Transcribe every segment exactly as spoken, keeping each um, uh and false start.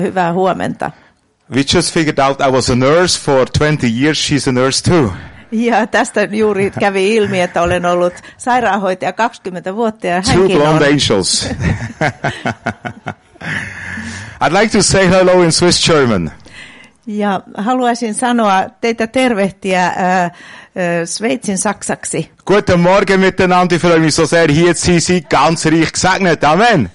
Hyvää huomenta. We just figured out I was a nurse for twenty years. She's a nurse too. Ja tästä juuri kävi ilmi, että olen ollut sairaanhoitaja kaksikymmentä vuotta ja Two hänkin blonde on. angels. I'd like to say hello in Swiss German. Ja haluaisin sanoa teitä tervehtiä äh, äh, Sveitsin saksaksi. Guten Morgen miteinander. Ich freue mich so sehr, hier zu sein. Ganz reich gesegnet. Amen.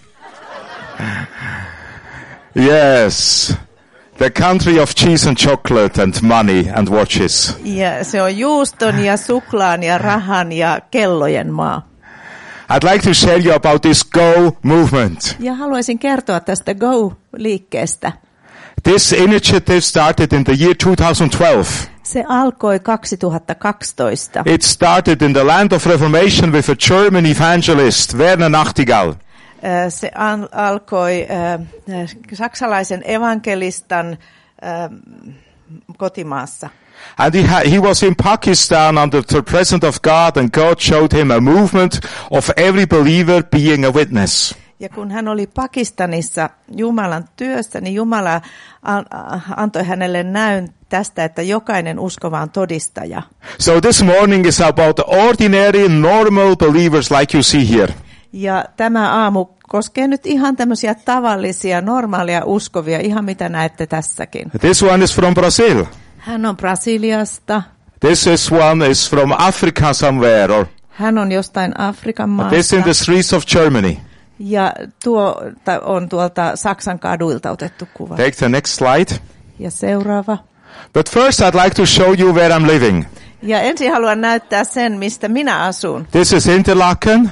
Yes. The country of cheese and chocolate and money and watches. Ja se on juuston ja suklaan ja rahan ja kellojen maa. I'd like to share you about this Go movement. Ja haluaisin kertoa tästä Go-liikkeestä. This initiative started in the year twenty twelve. Se alkoi kaksituhattakaksitoista. It started in the land of Reformation with a German evangelist, Werner Nachtigall. Se al- alkoi äh, saksalaisen evankelistan äh, kotimaassa. And he, ha- he was in Pakistan under the presence of God, and God showed him a movement of every believer being a witness. Ja kun hän oli Pakistanissa Jumalan työssä, niin Jumala antoi hänelle näyn tästä, että jokainen uskova on todistaja. So this morning is about ordinary, normal believers like you see here. Ja tämä aamu koskee nyt ihan tämmöisiä tavallisia, normaalia uskovia, ihan mitä näette tässäkin. This one is from Brazil. Hän on Brasiliasta. This is one is from Africa somewhere. Or Hän on jostain Afrikan maasta. this in the streets of Germany. Ja tuo on tuolta Saksan kaduilta otettu kuva. Take the next slide. Ja seuraava. But first I'd like to show you where I'm living. Ja ensin haluan näyttää sen, mistä minä asun. This is Interlaken.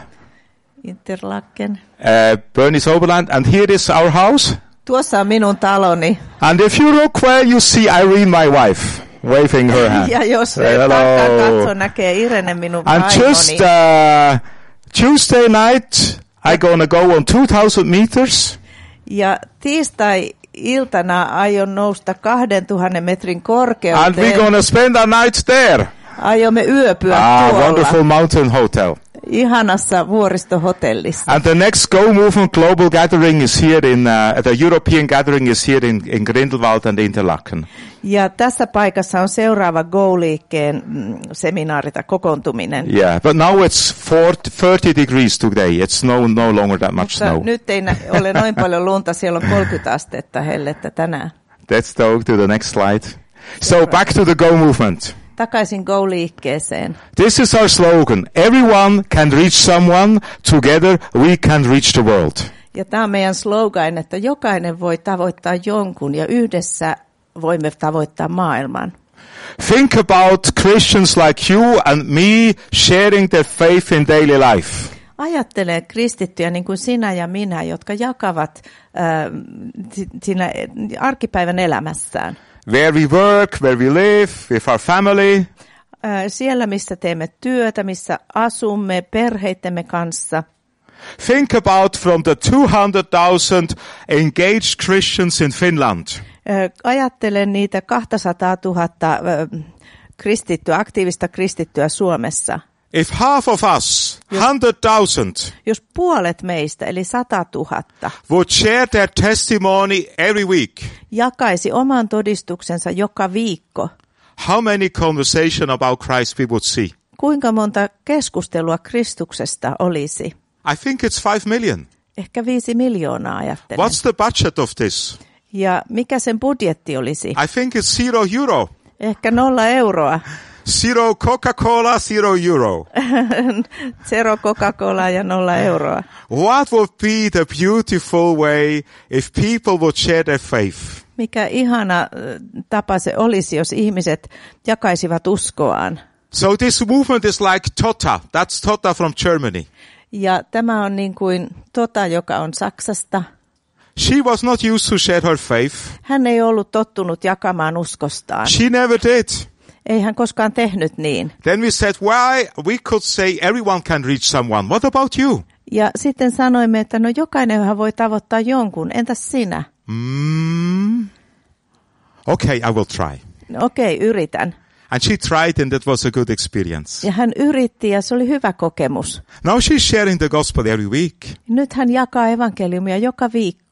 Interlaken. Uh, Bernese Oberland, and here is our house. Tuossa on minun taloni. And if you look well, you see Irene, my wife, waving her hand. Ja jos Hello. tarkkaan katsoo, näkee Irene minun And vaimoni. just uh, Tuesday night, I'm gonna go on two thousand meters. Ja tiistai-iltana aion nousta kahdentuhannen metrin And korkeuteen. we're gonna spend our night there. Aiomme yöpyä Ah, tuolla. wonderful mountain hotel. Ihanassa vuoristohotellissa. And the next Go Movement Global Gathering is here in, uh, the European Gathering is here in, in Grindelwald and Interlaken. Ja tässä paikassa on seuraava Go-liikkeen mm, seminaari tai kokoontuminen. Yeah, but now it's forty, thirty degrees today. It's no, no longer that much Mutta snow. nyt ei nä- ole noin paljon lunta, siellä on kolmekymmentä astetta hellettä tänään. Let's go to the next slide. So back to the Go Movement. Takaisin Go-liikkeeseen. This is our slogan. Everyone can reach someone. Together we can reach the world. Ja tämä on meidän slogan, että jokainen voi tavoittaa jonkun ja yhdessä voimme tavoittaa maailman. Think about Christians like you and me sharing their faith in daily life. Ajattele kristittyjä niin kuin sinä ja minä, jotka jakavat äh, siinä arkipäivän elämässään. Where we work, where we live, with our family. Äh, siellä, missä teemme työtä, missä asumme perheittemme kanssa. Think about from the two hundred thousand engaged Christians in Finland. Äh, ajattele niitä kaksisataatuhatta äh, kristittyä, aktiivista kristittyä Suomessa. If half of us, one hundred thousand, Jos puolet meistä, eli satatuhatta, would share their testimony every week, jakaisi oman todistuksensa joka viikko, how many conversation about Christ we would see? kuinka monta keskustelua Kristuksesta olisi? I think it's five million. Ehkä viisi miljoonaa ajattelen. What's the budget of this? Ja mikä sen budjetti olisi? I think it's zero euro. Ehkä nolla euroa. Zero Coca-Cola, zero euro. Zero Coca-Colaa ja nolla euroa. What would be the beautiful way if people would share their faith? Mikä ihana äh, tapa se olisi, jos ihmiset jakaisivat uskoaan. So this movement is like Tota. That's Tota from Germany. Ja tämä on niin kuin Tota, joka on Saksasta. She was not used to share her faith. Hän ei ollut tottunut jakamaan uskostaan. She never did. Ei hän koskaan tehnyt niin. Then we said, why we could say everyone can reach someone. What about you? Ja sitten sanoimme, että no jokainenhan voi tavoittaa jonkun. Entäs sinä? Mm. Okay, I will try. No, okei, okay, yritän. And she tried and that was a good experience. Ja hän yritti ja se oli hyvä kokemus. Now she's sharing the gospel every week. Nyt hän jakaa evankeliumia joka viikko.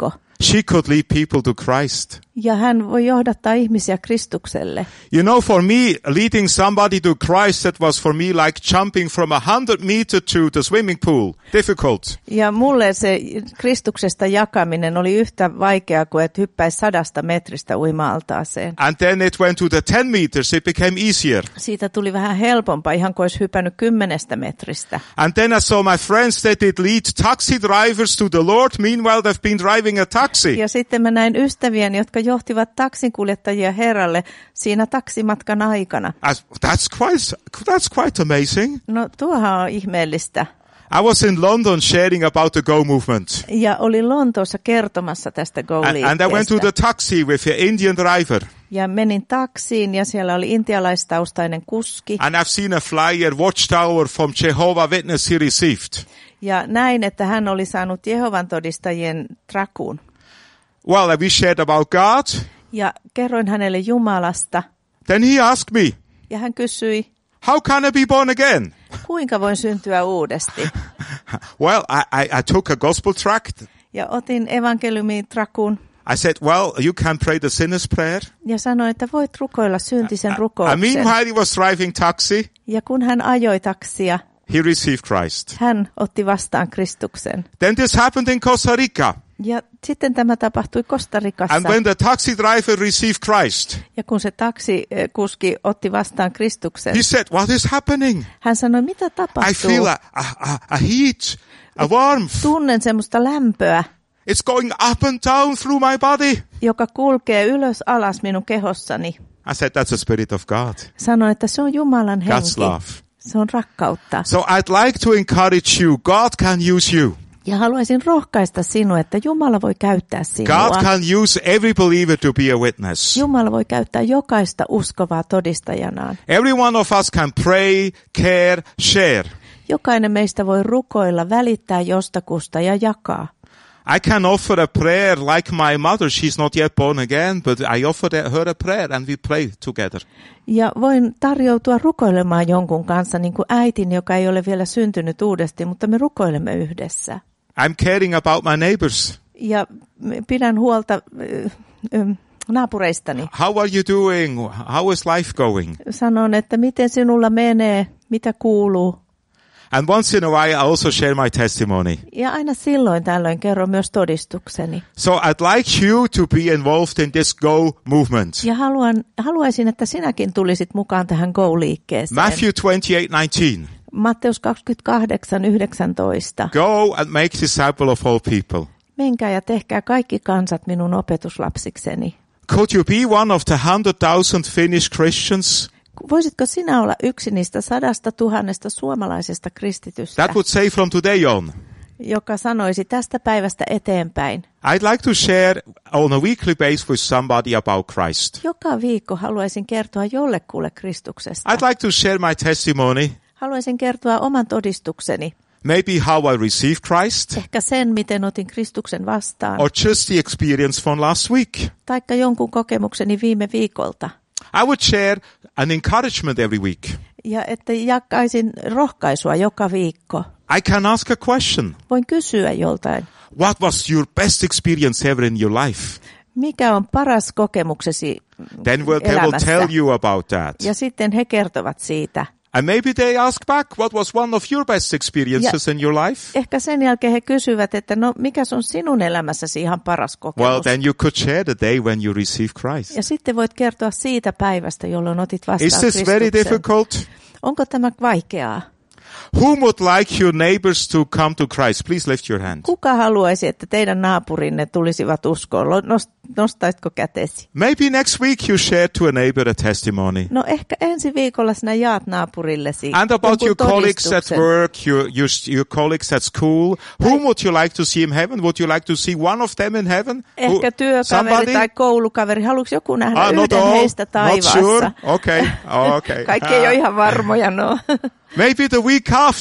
she could lead people to Christ. Ja hän voi johdattaa ihmisiä Kristukselle. You know, for me, leading somebody to Christ, that was for me like jumping from a hundred meter to the swimming pool. Difficult. Ja mulle se Kristuksesta jakaminen oli yhtä vaikeaa kuin että hyppäisi sadasta metristä uima-altaaseen. And then it went to the ten meters, it became easier. Siitä tuli vähän helpompaa, ihan kuin olisi hypännyt kymmenestä metristä. And then I saw my friends that did lead taxi drivers to the Lord. Meanwhile, they've been driving a taxi. Ja sitten mä näin ystäviäni, jotka johtivat taksinkuljettajia Herralle siinä taksimatkan aikana. As, that's quite, that's quite amazing. No tuohan on ihmeellistä. I was in London sharing about the Go movement. Ja olin Lontoossa kertomassa tästä Go-liikkeestä. And, and I went to the taxi with an Indian driver. Ja menin taksiin ja siellä oli intialaistaustainen kuski. And I've seen a flyer, Watchtower from Jehovah Witness he received. Ja näin, että hän oli saanut Jehovan todistajien trakuun. Well, we shared about God. Ja kerroin hänelle Jumalasta. Then he asked me, ja hän kysyi, how can I be born again? Kuinka voin syntyä uudesti? Well, I, I, I took a gospel tract. Ja otin evankeliumin trakun. I said, well, you can pray the sinner's prayer. Ja sanoin, että voit rukoilla syntisen rukouksen. And meanwhile he was driving taxi. Ja kun hän ajoi taksia, he received Christ. Hän otti vastaan Kristuksen. Then this happened in Costa Rica. Ja sitten tämä tapahtui Costa Ricassa. And when the taxi driver received Christ, ja kun se taksikuski otti vastaan Kristuksen, he said, what is happening? Hän sanoi, mitä tapahtuu? I feel a, a, a heat, a warmth. Tunnen semmoista lämpöä. It's going up and down through my body. Joka kulkee ylös alas minun kehossani. I said, that's the Spirit of God. Sanoin, että se on Jumalan henki. God's love. Se on rakkautta. So I'd like to encourage you. God can use you. Ja haluaisin rohkaista sinua, että Jumala voi käyttää sinua. God can use every believer to be a witness. Jumala voi käyttää jokaista uskovaa todistajanaan. Every one of us can pray, care, share. Jokainen meistä voi rukoilla, välittää jostakusta ja jakaa. I can offer a prayer like my mother. She's not yet born again, but I offer her a prayer and we pray together. Ja voin tarjoutua rukoilemaan jonkun kanssa, niin kuin äitin, joka ei ole vielä syntynyt uudesti, mutta me rukoilemme yhdessä. I'm caring about my neighbors. Ja pidän huolta äh, äh, naapureistani. How are you doing? How is life going? Sanon, että miten sinulla menee, mitä kuuluu. And once in a while I also share my testimony. Ja aina silloin tällöin kerron myös todistukseni. So I'd like you to be involved in this Go movement. Ja haluan, haluaisin, että sinäkin tulisit mukaan tähän Go-liikkeeseen. Matthew twenty-eight nineteen. Matteus kaksikymmentäkahdeksan yhdeksäntoista. Go and make disciple of all people. Menkää ja tehkää kaikki kansat minun opetuslapsikseni. Could you be one of the hundred thousand Finnish Christians? Voisitko sinä olla yksi niistä sadasta tuhannesta suomalaisesta kristitystä, That would say from today on. joka sanoisi tästä päivästä eteenpäin? I'd like to share on a weekly basis with somebody about Christ. Joka viikko haluaisin kertoa jollekulle Kristuksesta. I'd like to share my testimony. Haluaisin kertoa oman todistukseni. Maybe how I received Christ. Ehkä sen, miten otin Kristuksen vastaan. Or just the experience from last week. Taikka jonkun kokemukseni viime viikolta. I would share an encouragement every week. Ja että jakaisin rohkaisua joka viikko. I can ask a question. Voin kysyä joltain. What was your best experience ever in your life? Mikä on paras kokemuksesi Then we'll, they will elämässä? tell you about that. Ja sitten he kertovat siitä. And maybe they ask back, what was one of your best experiences Ja in your life? ehkä sen jälkeen he kysyvät, että no mikä on sinun elämässäsi ihan paras kokemus? Well, then you could share the day when you received Christ. Ja sitten voit kertoa siitä päivästä, jolloin otit vastaan Is this very Kristuksen. difficult? Onko tämä vaikeaa? Whom would like your neighbors to come to Christ? Please lift your hand. Kuka haluaisi, että teidän naapurinne tulisivat uskoon? Nost- Nostaisitko kätesi? Maybe next week you share to a neighbor a testimony. No ehkä ensi viikolla sinä jaat naapurillesi And about your jonkun colleagues at todistuksen. work, your, your, your colleagues at school. Whom would you like to see in heaven? Would you like to see one of them in heaven? Ehkä Who- työkaveri somebody? tai koulukaveri. Haluatko joku nähdä Ah, not yhden all. heistä Not taivaassa? sure. Okay. Oh, okay. Kaikki ei ole ihan varmoja, no. Maybe the week after.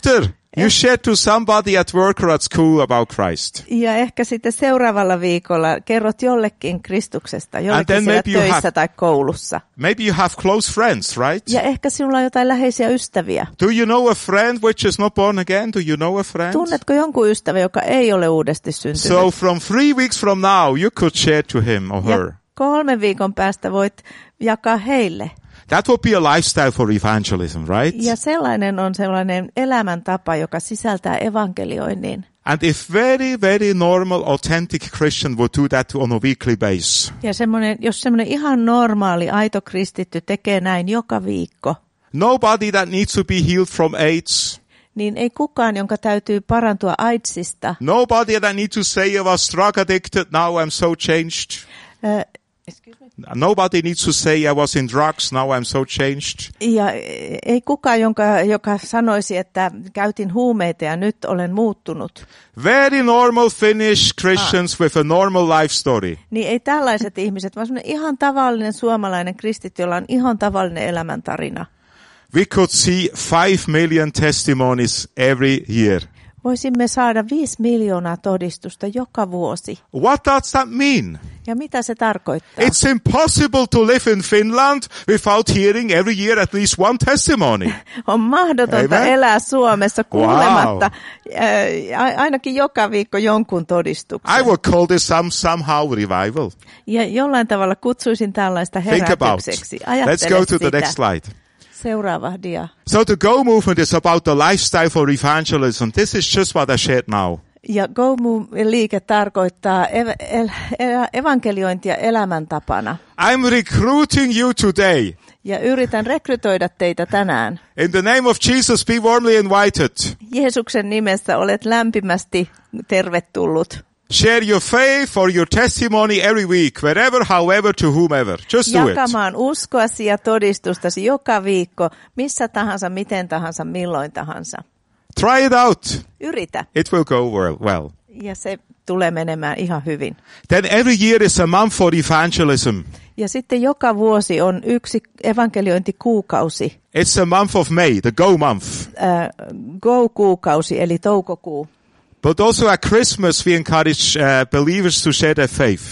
You share to somebody at work or at school about Christ. Ja ehkä sitten seuraavalla viikolla kerrot jollekin Kristuksesta, jollekin siellä töissä have, tai koulussa. Maybe you have close friends, right? Ja ehkä sinulla on jotain läheisiä ystäviä. Do you know a friend which is not born again? Do you know a friend? Tunnetko jonkun ystävä, joka ei ole uudesti syntynyt? So from three weeks from now, you could share to him or her. Ja kolmen viikon päästä voit jakaa heille. That would be a lifestyle for evangelism, right? Ja sellainen on sellainen elämäntapa, joka sisältää evankelioinnin. And if very, very normal, authentic Christian would do that on a weekly basis. Ja semmoinen, jos semmoinen ihan normaali, aito kristitty tekee näin joka viikko. Nobody that needs to be healed from AIDS. Niin ei kukaan, jonka täytyy parantua AIDSista. Nobody that needs to say I was drug addicted, now I'm so changed. Uh, excuse me? Nobody needs to say I was in drugs, now I'm so changed. Ja ei kukaan, jonka, joka sanoisi, että käytin huumeita ja nyt olen muuttunut. Very normal Finnish Christians ah. with a normal life story. Niin ei tällaiset ihmiset, vaan semmoinen ihan tavallinen suomalainen kristitty, jolla on ihan tavallinen elämäntarina. We could see five million testimonies every year. Voisimme saada viisi miljoonaa todistusta joka vuosi. What does that mean? Ja mitä se tarkoittaa? It's impossible to live in Finland without hearing every year at least one testimony. On mahdotonta Amen. elää Suomessa kuulematta wow. äh, ainakin joka viikko jonkun todistuksen. I would call this some, somehow revival. Ja jollain tavalla kutsuisin tällaista herätykseksi. Let's go to the next slide. Seuraava dia. So the Go movement is about the lifestyle for evangelism. This is just what I shared now. Ja Go-liike tarkoittaa ev- el- el- evankeliointia elämäntapana. I'm recruiting you today. Ja yritän rekrytoida teitä tänään. In the name of Jesus, be warmly invited. Jeesuksen nimessä olet lämpimästi tervetullut. Share your faith or your testimony every week, wherever, however, to whomever. Just do it. Jakamaan uskoasi ja todistustasi joka viikko, missä tahansa, miten tahansa, milloin tahansa. Try it out. Yritä. It will go well. well. Ja se tulee menemään ihan hyvin. Then every year is a month for evangelism. Ja sitten joka vuosi on yksi evankeliointikuukausi. It's a month of May, the Go month. Uh, Go-kuukausi, eli toukokuu. But also at Christmas we encourage uh, believers to share their faith.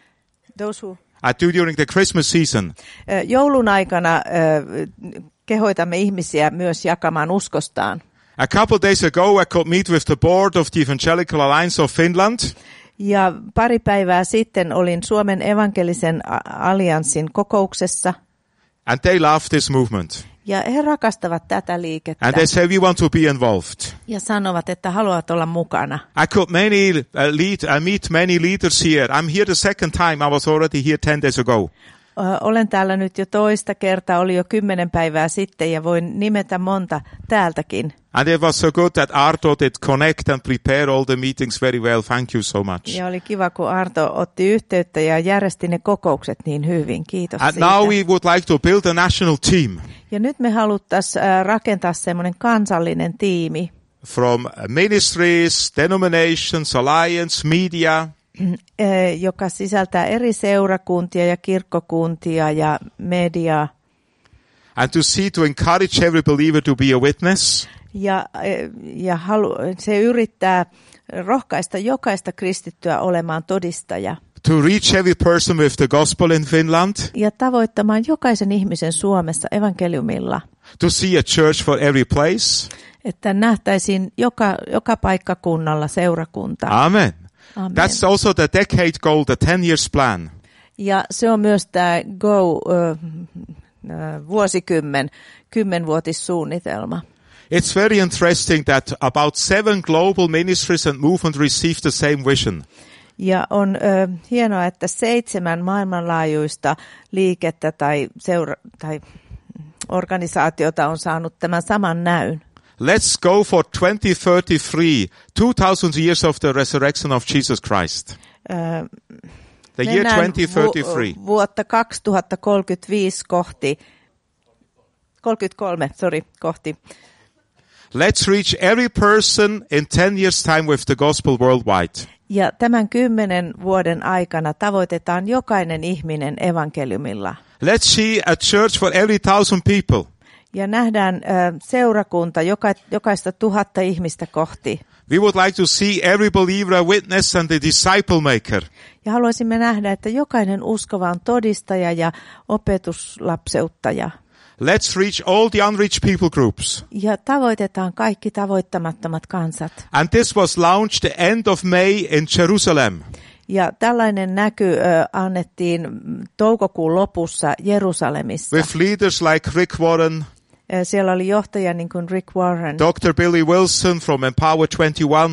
Those who? I do during the Christmas season. Uh, joulun aikana uh, kehoitamme ihmisiä myös jakamaan uskostaan. A couple of days ago I could meet with the board of the Evangelical Alliance of Finland. Ja pari päivää sitten olin Suomen evankelisen allianssin kokouksessa. And they love this movement. Ja he rakastavat tätä liikettä. And they say we want to be involved. Ja sanovat, että haluavat olla mukana. I could many uh, lead, I meet many leaders here. I'm here the second time. I was already here ten days ago. Olen täällä nyt jo toista kertaa, oli jo kymmenen päivää sitten ja voin nimetä monta täältäkin. And it was so good that Arto did connect and prepare all the meetings very well. Thank you so much. Ja oli kiva, kun Arto otti yhteyttä ja järjesti ne kokoukset niin hyvin. Kiitos and siitä. Now we would like to build a national team. Ja nyt me haluttaisiin rakentaa semmoinen kansallinen tiimi. From ministries, denominations, alliance, media. Joka sisältää eri seurakuntia ja kirkkokuntia ja mediaa. And to see, to encourage every believer to be a witness. Ja, ja halu, se yrittää rohkaista jokaista kristittyä olemaan todistaja. To reach every person with the gospel in Finland. Ja tavoittamaan jokaisen ihmisen Suomessa evankeliumilla. To see a church for every place. Että nähtäisiin joka, joka paikkakunnalla seurakunta. Amen. Amen. That's also the decade goal, the ten years plan. Ja se on myös tämä Go uh, uh, vuosikymmen, kymmenvuotissuunnitelma. It's very interesting that about seven global ministries and movements receive the same vision. Ja on uh, hienoa, että seitsemän maailmanlaajuista liikettä tai, seura- tai organisaatiota on saanut tämän saman näyn. Let's go for twenty thirty-three, two thousand years of the resurrection of Jesus Christ. Uh, the year twenty thirty-three. Vu- vuotta kaksituhattakolmekymmentäviisi kohti, kolmekymmentäkolme, sorry, kohti. Let's reach every person in ten years time with the gospel worldwide. Ja tämän kymmenen vuoden aikana tavoitetaan jokainen ihminen evankeliumilla. Let's see a church for every thousand people. Ja nähdään ö, seurakunta joka, jokaista tuhatta ihmistä kohti. We would like to see every believer a witness and a disciple maker. Ja haluaisimme nähdä, että jokainen uskova on todistaja ja opetuslapseuttaja. Let's reach all the unreached people groups. Ja tavoitetaan kaikki tavoittamattomat kansat. And this was launched the end of May in Jerusalem. Ja tällainen näky ö, annettiin toukokuun lopussa Jerusalemissa. With leaders like Rick Warren, siellä oli johtaja niin kuin Rick Warren, doctor Billy Wilson from Empower twenty-one,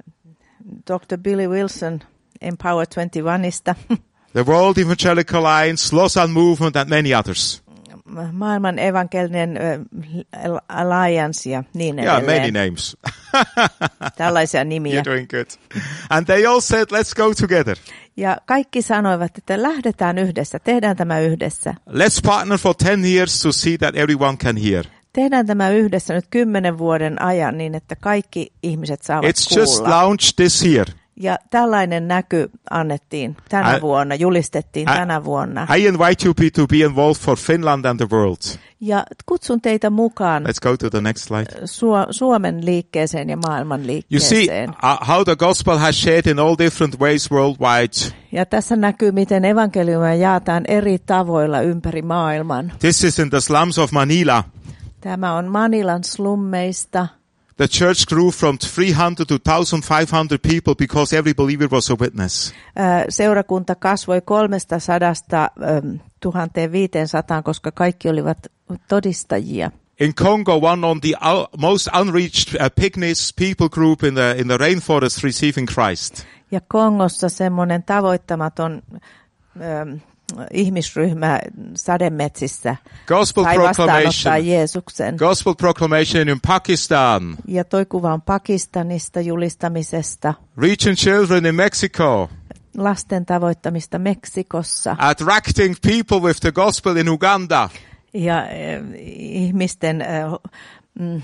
doctor Billy Wilson Empower twenty-oneista, the World Evangelical Alliance, Lausanne Movement and many others. Maailman evankelinen uh, alliance ja niin edelleen. Yeah, many names. Tällaisia nimiä. You're doing good. And they all said, let's go together. Ja kaikki sanoivat, että lähdetään yhdessä, tehdään tämä yhdessä. Let's partner for ten years to see that everyone can hear. Tehdään tämä yhdessä nyt kymmenen vuoden ajan niin, että kaikki ihmiset saavat It's kuulla. just launched this year. Ja tällainen näky annettiin tänä I, vuonna, julistettiin I, tänä vuonna. I invite you to be involved for Finland and the world. Ja kutsun teitä mukaan Let's go to the next slide. Su- Suomen liikkeeseen ja maailman liikkeeseen. You see uh, how the gospel has shared in all different ways worldwide. Ja tässä näkyy, miten evankeliumia jaetaan eri tavoilla ympäri maailman. This is in the slums of Manila. Tämä on Manilan slummeista. The church grew from three hundred to one thousand five hundred people because every believer was a witness. Seurakunta kasvoi kolmestasadasta tuhanteenviiteensataan, koska kaikki olivat todistajia. In Congo, one on the most unreached uh, pygmies people group in the in the rainforest receiving Christ. Ja Kongossa semmoinen tavoittamaton ähm, ihmisryhmä sademetsissä Gospel sai vastaanottaa Jeesuksen. Gospel proclamation in Pakistan. Ja toi kuva on Pakistanista julistamisesta. Reaching children in Mexico. Lasten tavoittamista Meksikossa. Attracting people with the gospel in Uganda. Ja äh, ihmisten äh, mm,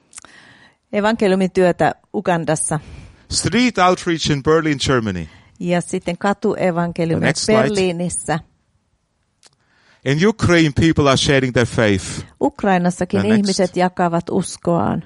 evankeliumityötä Ugandassa. Street outreach in Berlin, Germany. Ja sitten katuevankeliumi Berliinissä. In Ukraine, people are sharing their faith. Ukrainassakin ihmiset jakavat uskoaan.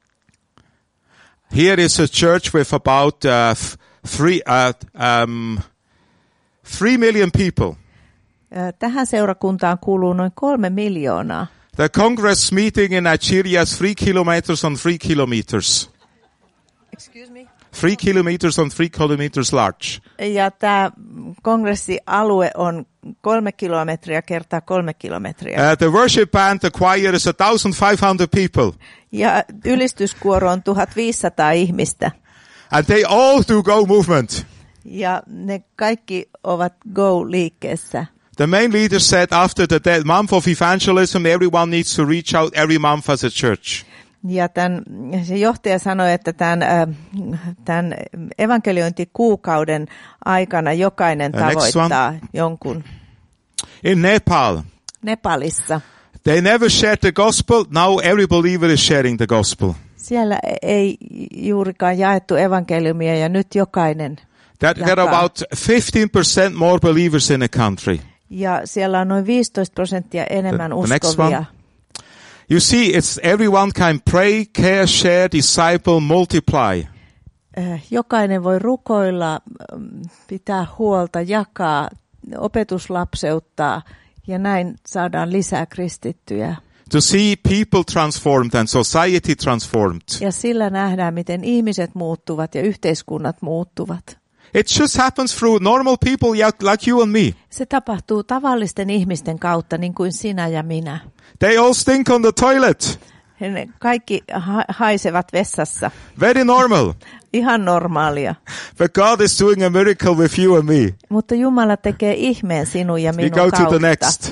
Here is a church with about uh, three, uh, um, three million people. Tähän seurakuntaan kuuluu noin kolme miljoonaa. The Congress meeting in Nigeria is three kilometers on three kilometers. Excuse me? Three kilometers on three kilometers large. Ja tämä kongressialue on kolme kilometriä kertaa kolme kilometriä. Uh, the worship band, the choir is one thousand five hundred people. Ja ylistyskuoro on tuhatviisisataa ihmistä. And they all do Go movement. Ja ne kaikki ovat Go-liikkeessä. The main leader said after the month of evangelism, everyone needs to reach out every month as a church. Ja tämän, se johtaja sanoi, että tämän, tämän evankeliointikuukauden aikana jokainen tavoittaa jonkun. In Nepal. Nepalissa. They never shared the gospel. Now every believer is sharing the gospel. Siellä ei juurikaan jaettu evankeliumia ja nyt jokainen That there are about fifteen percent more believers in a country. Ja siellä on noin viisitoista prosenttia enemmän the, the uskovia. You see, it's everyone can pray, care, share, disciple, multiply. Jokainen voi rukoilla, pitää huolta, jakaa, opetuslapseuttaa ja näin saadaan lisää kristittyjä. To see people transformed and society transformed. Ja sillä nähdään, miten ihmiset muuttuvat ja yhteiskunnat muuttuvat. It just happens through normal people like you and me. Se tapahtuu tavallisten ihmisten kautta, niin kuin sinä ja minä. They all stink on the toilet. He kaikki ha- haisevat vessassa. Very normal. Ihan normaalia. But God is doing a miracle with you and me. Mutta Jumala tekee ihmeen sinun ja minun kautta. We go kautta. to the next.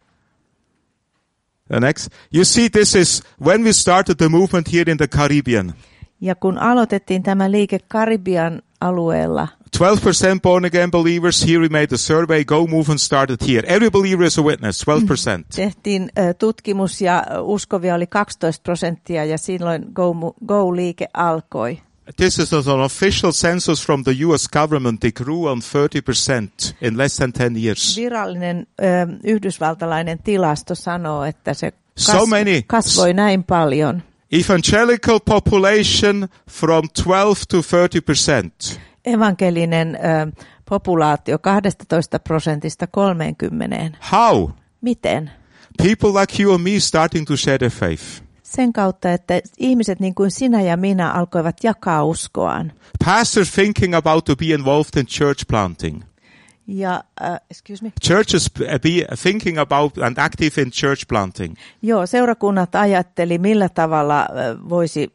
The next. You see, this is when we started the movement here in the Caribbean. Ja kun aloitettiin tämä liike Karibian alueella. twelve percent born again believers. Here we made a survey. Go movement started here. Every believer is a witness. twelve percent. Tehtiin uh, tutkimus ja uskovia oli kaksitoista prosenttia ja silloin Go, Go-liike alkoi. This is an official census from the U S government. They grew on thirty percent in less than ten years. Virallinen uh, yhdysvaltalainen tilasto sanoo, että se So many. Kasvoi näin paljon. Evangelical population from twelve to thirty percent. Evankelinen ö, populaatio kaksitoista prosentista kolmeenkymmeneen. How? Miten? People like you and me starting to share their faith. Sen kautta, että ihmiset niin kuin sinä ja minä alkoivat jakaa uskoaan. Pastors thinking about to be involved in church planting. Ja, uh, excuse me. Churches be thinking about and active in church planting. Joo, seurakunnat ajatteli, millä tavalla uh, voisi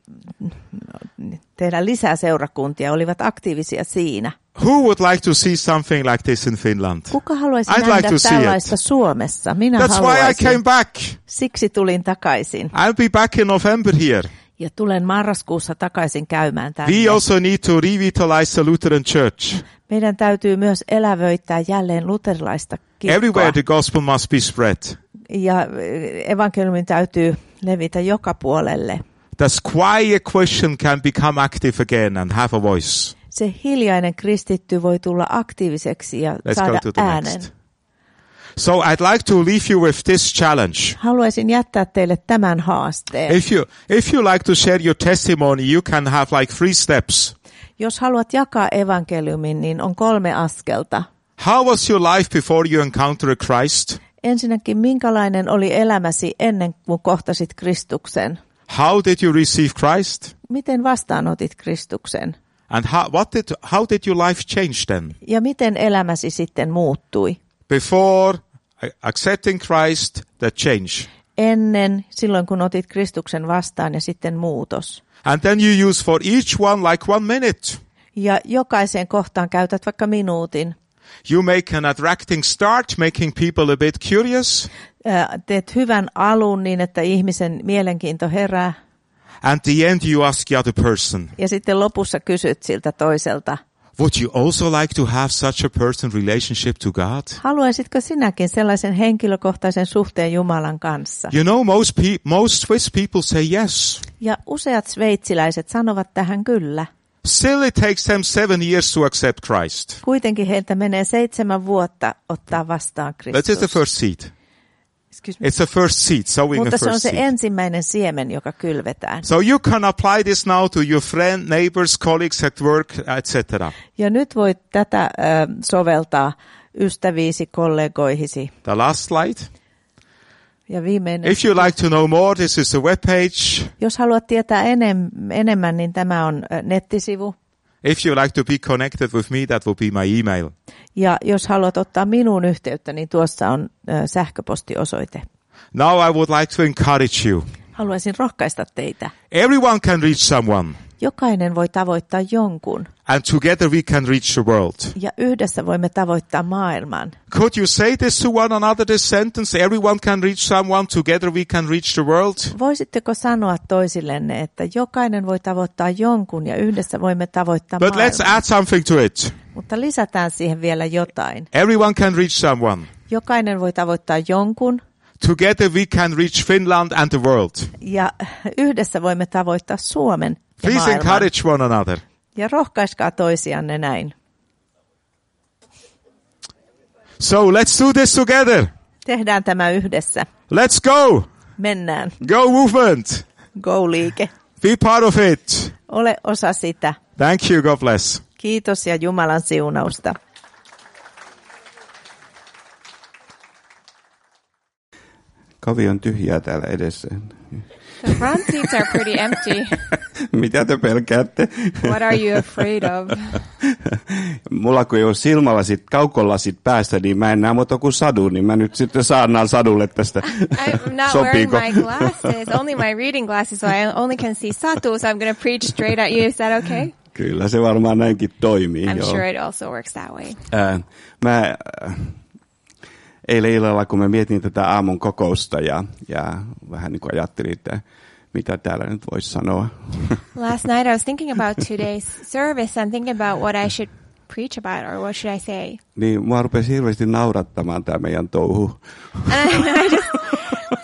tehdä lisää seurakuntia, olivat aktiivisia siinä. Who would like to see something like this in Finland? Kuka haluaisi I'd nähdä like tällaista Suomessa? Minä That's haluaisin. why I came back. Siksi tulin takaisin. I'll be back in November here. Ja tulen marraskuussa takaisin käymään tänne. We also need to revitalize the Lutheran Church. Meidän täytyy myös elävöittää jälleen luterilaista kirkkoa. Everywhere the gospel must be spread. Ja evankeliumin täytyy levitä joka puolelle. The quiet Christian can become active again and have a voice. Se hiljainen kristitty voi tulla aktiiviseksi ja Let's saada go to the äänen. next. So I'd like to leave you with this challenge. Haluaisin jättää teille tämän haasteen. If you if you like to share your testimony, you can have like three steps. Jos haluat jakaa evankeliumin, niin on kolme askelta. How was your life before you encountered Christ? Ensinnäkin, minkälainen oli elämäsi ennen kuin kohtasit Kristuksen? How did you receive Christ? Miten vastaanotit Kristuksen? And how, what did, how did your life change then? Ja miten elämäsi sitten muuttui? Before accepting Christ, the change. Ennen, silloin kun otit Kristuksen vastaan ja sitten muutos. And then you use for each one like one minute. Ja jokaiseen kohtaan käytät vaikka minuutin. You make an attracting start, making people a bit curious. Äh, teet hyvän alun niin, että ihmisen mielenkiinto herää. And the end you ask the other person. Ja sitten lopussa kysyt siltä toiselta. Would you also like to have such a person relationship to God? Haluaisitko sinäkin sellaisen henkilökohtaisen suhteen Jumalan kanssa? You know, most, pe- most Swiss people say yes. Ja useat sveitsiläiset sanovat tähän kyllä. Still it takes them seven years to accept Christ. Kuitenkin heiltä menee seitsemän vuotta ottaa vastaan Kristus. That is the first seed. It's the first seed, sowing Mutta a se on first se seed. ensimmäinen siemen, joka kylvetään. So you can apply this now to your friend, neighbors, colleagues at work, et cetera. Ja nyt voit tätä äh, soveltaa ystäviisi, kollegoihisi. The last slide. Ja viimeinen. If you like to know more, this is the webpage. Jos haluat tietää enem, enemmän, niin tämä on äh, nettisivu. If you like to be connected with me, that will be my email. Ja jos haluat ottaa minuun yhteyttä, niin tuossa on äh, sähköpostiosoite. Now I would like to encourage you. Haluaisin rohkaista teitä. Everyone can reach someone. Jokainen voi tavoittaa jonkun. And together we can reach the world. Ja yhdessä voimme tavoittaa maailman. Could you say this to one another, this sentence? Everyone can reach someone, together we can reach the world. Voisitteko sanoa toisillenne, että jokainen voi tavoittaa jonkun ja yhdessä voimme tavoittaa But maailman? let's add something to it. Mutta lisätään siihen vielä jotain. Everyone can reach someone. Jokainen voi tavoittaa jonkun. Together we can reach Finland and the world. Ja yhdessä voimme tavoittaa Suomen ja Please maailman. encourage one another. Ja rohkaiskaa toisianne näin. So let's do this together. Tehdään tämä yhdessä. Let's go. Mennään. Go movement. Go-liike. Be part of it. Ole osa sitä. Thank you. God bless. Kiitos ja Jumalan siunausta. Kavi on tyhjää täällä edessä. The front seats are pretty empty. Mitä te pelkäätte? What are you afraid of? Mulla kun ei ole silmälasit, kaukolasit päästä, niin mä en näe muuta kuin sadun, niin mä nyt sitten saarnaan sadulle tästä. I'm not Sopiiko? wearing my glasses, only my reading glasses, so I only can see Satu, so I'm going to preach straight at you. Is that okay? Kyllä se varmaan näinkin toimii. I'm joo. sure it also works that way. Ää, mä äh, eilen illalla, kun mä mietin tätä aamun kokousta ja, ja vähän niin kuin ajattelin, että mitä täällä nyt voisi sanoa. Last night I was thinking about today's service and thinking about what I should preach about or what should I say. Niin mua rupesi hirveästi naurattamaan tämä meidän touhu. And I, I just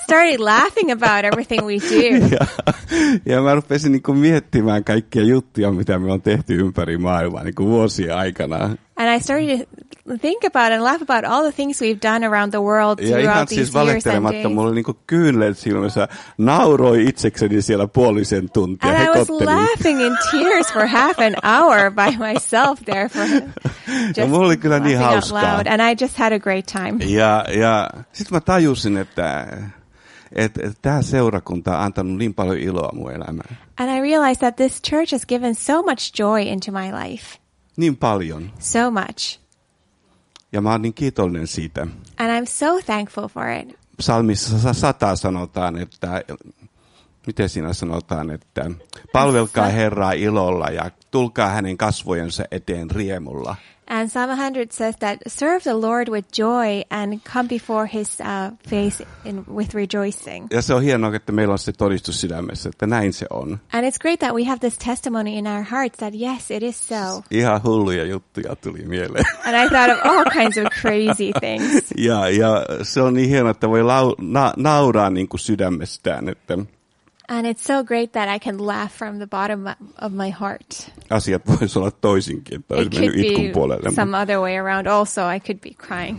started laughing about everything we do. Ja, ja mä rupesin niin kuin miettimään kaikkia juttuja, mitä me on tehty ympäri maailmaa niin kuin vuosien aikana. And I started to think about and laugh about all the things we've done around the world Ja throughout ihan these siis years and valettelematta, days. mulla oli niinku kyyneleet silmässä, nauroi itsekseni siellä puolisen tuntia, And I was hekottelin. laughing in tears for half an hour by myself there for just mulla oli kyllä niin laughing out hauskaa. loud. And I just had a great time. Ja, ja sitten mä tajusin, että et, et tämä seurakunta on antanut niin paljon iloa mun elämään. And I realized that this church has given so much joy into my life. Niin paljon. So much. Ja mä oon niin kiitollinen siitä. And I'm so thankful for it. Psalmissa sata sanotaan, että, miten siinä sanotaan, että palvelkaa Herraa ilolla ja tulkaa hänen kasvojensa eteen riemulla. And Psalm one hundred says that serve the Lord with joy and come before his uh, face in, with rejoicing. Ja se on hienoa, että meillä on se todistus sydämessä, että näin se on. And it's great that we have this testimony in our hearts that yes, it is so. Ihan hulluja juttuja tuli mieleen. And I thought of all kinds of crazy things. ja, ja se on niin hienoa, että voi lau, na, nauraa niin kuin sydämestään, että And it's so great that I can laugh from the bottom of my heart. asiat voisi olla toisinkin, että olisi It mennyt could itkun be puolelle. some other way around also. I could be crying.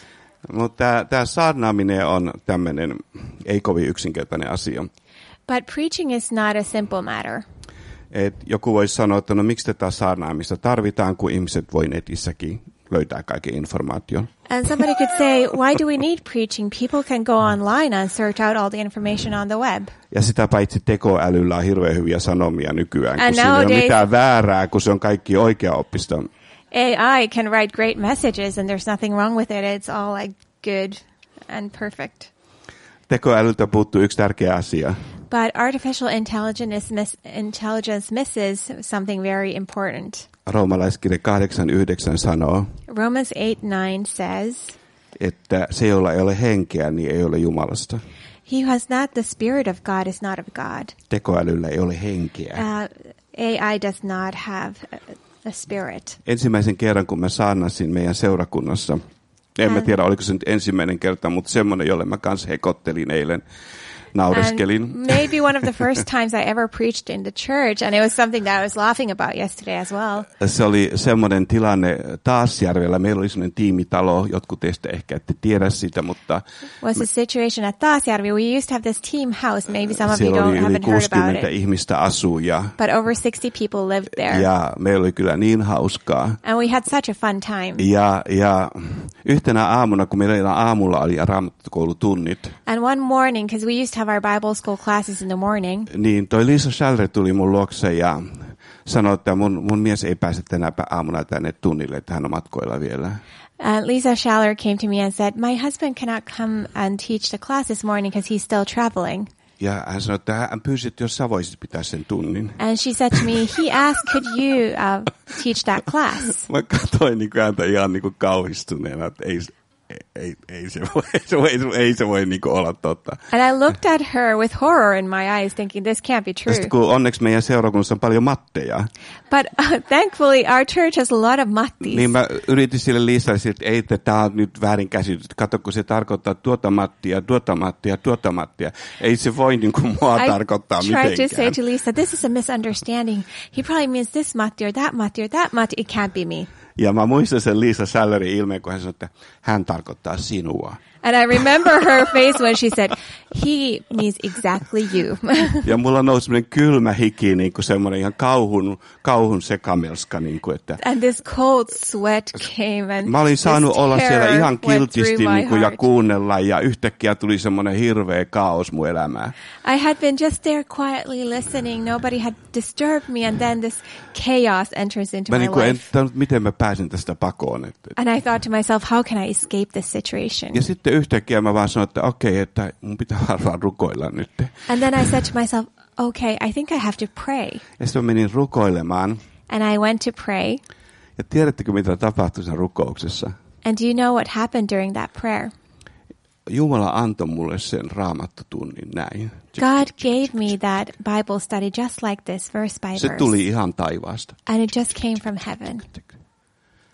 Mutta tämä saarnaaminen on tämmöinen ei kovin yksinkertainen asia. But preaching is not a simple matter. Et joku voisi sanoa, että no miksi tätä saarnaamista tarvitaan, kun ihmiset voi netissäkin löytää kaiken informaation. And somebody could say, why do we need preaching? People can go online and search out all the information on the web. Ja sitä paitsi tekoälyllä on hirveän hyviä sanomia nykyään, kun And siinä ei ole nowadays- mitään väärää, kun se on kaikki oikeaoppista. A I can write great messages and there's nothing wrong with it. It's all like good and perfect. Tekoälyltä puuttuu yksi tärkeä asia. But artificial intelligence, miss, intelligence misses something very important. Roomalaiskirja kahdeksan yhdeksän sanoo, Romans eight nine says, että se, jolla ei ole henkeä, niin ei ole Jumalasta. he who has not the spirit of God is not of God. Tekoälyllä ei ole henkeä. Uh, A I does not have a, a spirit. Ensimmäisen kerran, kun mä saarnasin meidän seurakunnassa, en mä tiedä, oliko se nyt ensimmäinen kerta, mutta semmoinen, jolle mä kanssa hekottelin eilen, naureskelin. And maybe one of the first times I ever preached in the church, and it was something that I was laughing about yesterday as well. Se oli semmoinen tilanne Taasjärvellä. Meillä oli semmoinen tiimitalo, jotkut teistä ehkä ette tiedä sitä, mutta Was a situation at Taasjärvi. We used to have this team house. Maybe some of you siellä oli don't yli haven't heard about kuusikymmentä it. ihmistä asuu ja, But over sixty people lived there. ja meillä oli kyllä niin hauskaa. And we had such a fun time. Ja, ja yhtenä aamuna, kun meillä aamulla oli raamattokoulutunnit, And one morning, because we used to have our Bible school classes in the morning, niin toi Liisa Schallre tuli mun luokse ja sanoi, että mun, mun mies ei pääse tänä aamuna tänne tunnille, että hän on matkoilla vielä. uh, Lisa Schaller came to me and said, my husband cannot come and teach the class this morning because he's still traveling. Ja hän sanoi, että hän pyysi, että jos sä voisit pitää sen tunnin. And she said to me, he asked, could you uh, teach that class? Mä katsoin niin häntä ihan niin kauhistuneena, että ei, ei, ei se voi, se voi, ei se voi niin olla totta. And I looked at her with horror in my eyes, thinking, this can't be Ja true. sitten kun onneksi meidän seurakunnassa on paljon matteja, But uh, thankfully, our church has a lot of mattis. niin mä yritin sille Liisalle, että ei, että tämä on nyt väärinkäsitys. Kato, kun se tarkoittaa tuota mattia, tuota mattia, tuota mattia. Ei se voi niin kuin mua tarkoittaa I tried to say mitenkään. to Lisa, this is a misunderstanding. He probably means this matti or that matti or that matti. It can't be me. Ja mä muistan sen Liisa Schallerin ilmeen, kun hän sanoi, että hän tarkoittaa sinua. And I remember her face when she said, he means exactly you. Ja mulla nousi semmoinen kylmä hiki, niin kuin semmoinen ihan kauhun, kauhun sekamelska. Niin kuin, että And this cold sweat came and mä olin saanut this olla siellä terror ihan went through kiltisti my niin kuin, ja heart. kuunnella, ja yhtäkkiä tuli semmoinen hirveä kaos mun elämään. I had been just there quietly listening. Nobody had disturbed me. And then this chaos enters into Mä my niin kuin en life. tiennyt, miten mä pääsin tästä pakoon. Että. And I thought to myself, how can I escape this situation? Ja sitten yhtäkkiä mä vaan sanoin, että okei, okay, että mun pitää vaan rukoilla nyt. And then I said to myself, okay, I think I have to pray. Ja sitten mä menin rukoilemaan. And I went to pray. Ja tiedättekö, mitä tapahtui sen rukouksessa? And do you know what happened during that prayer? Jumala antoi mulle sen raamattotunnin näin. God gave me that Bible study just like this, verse by Se verse. tuli ihan taivaasta. And it just came from heaven.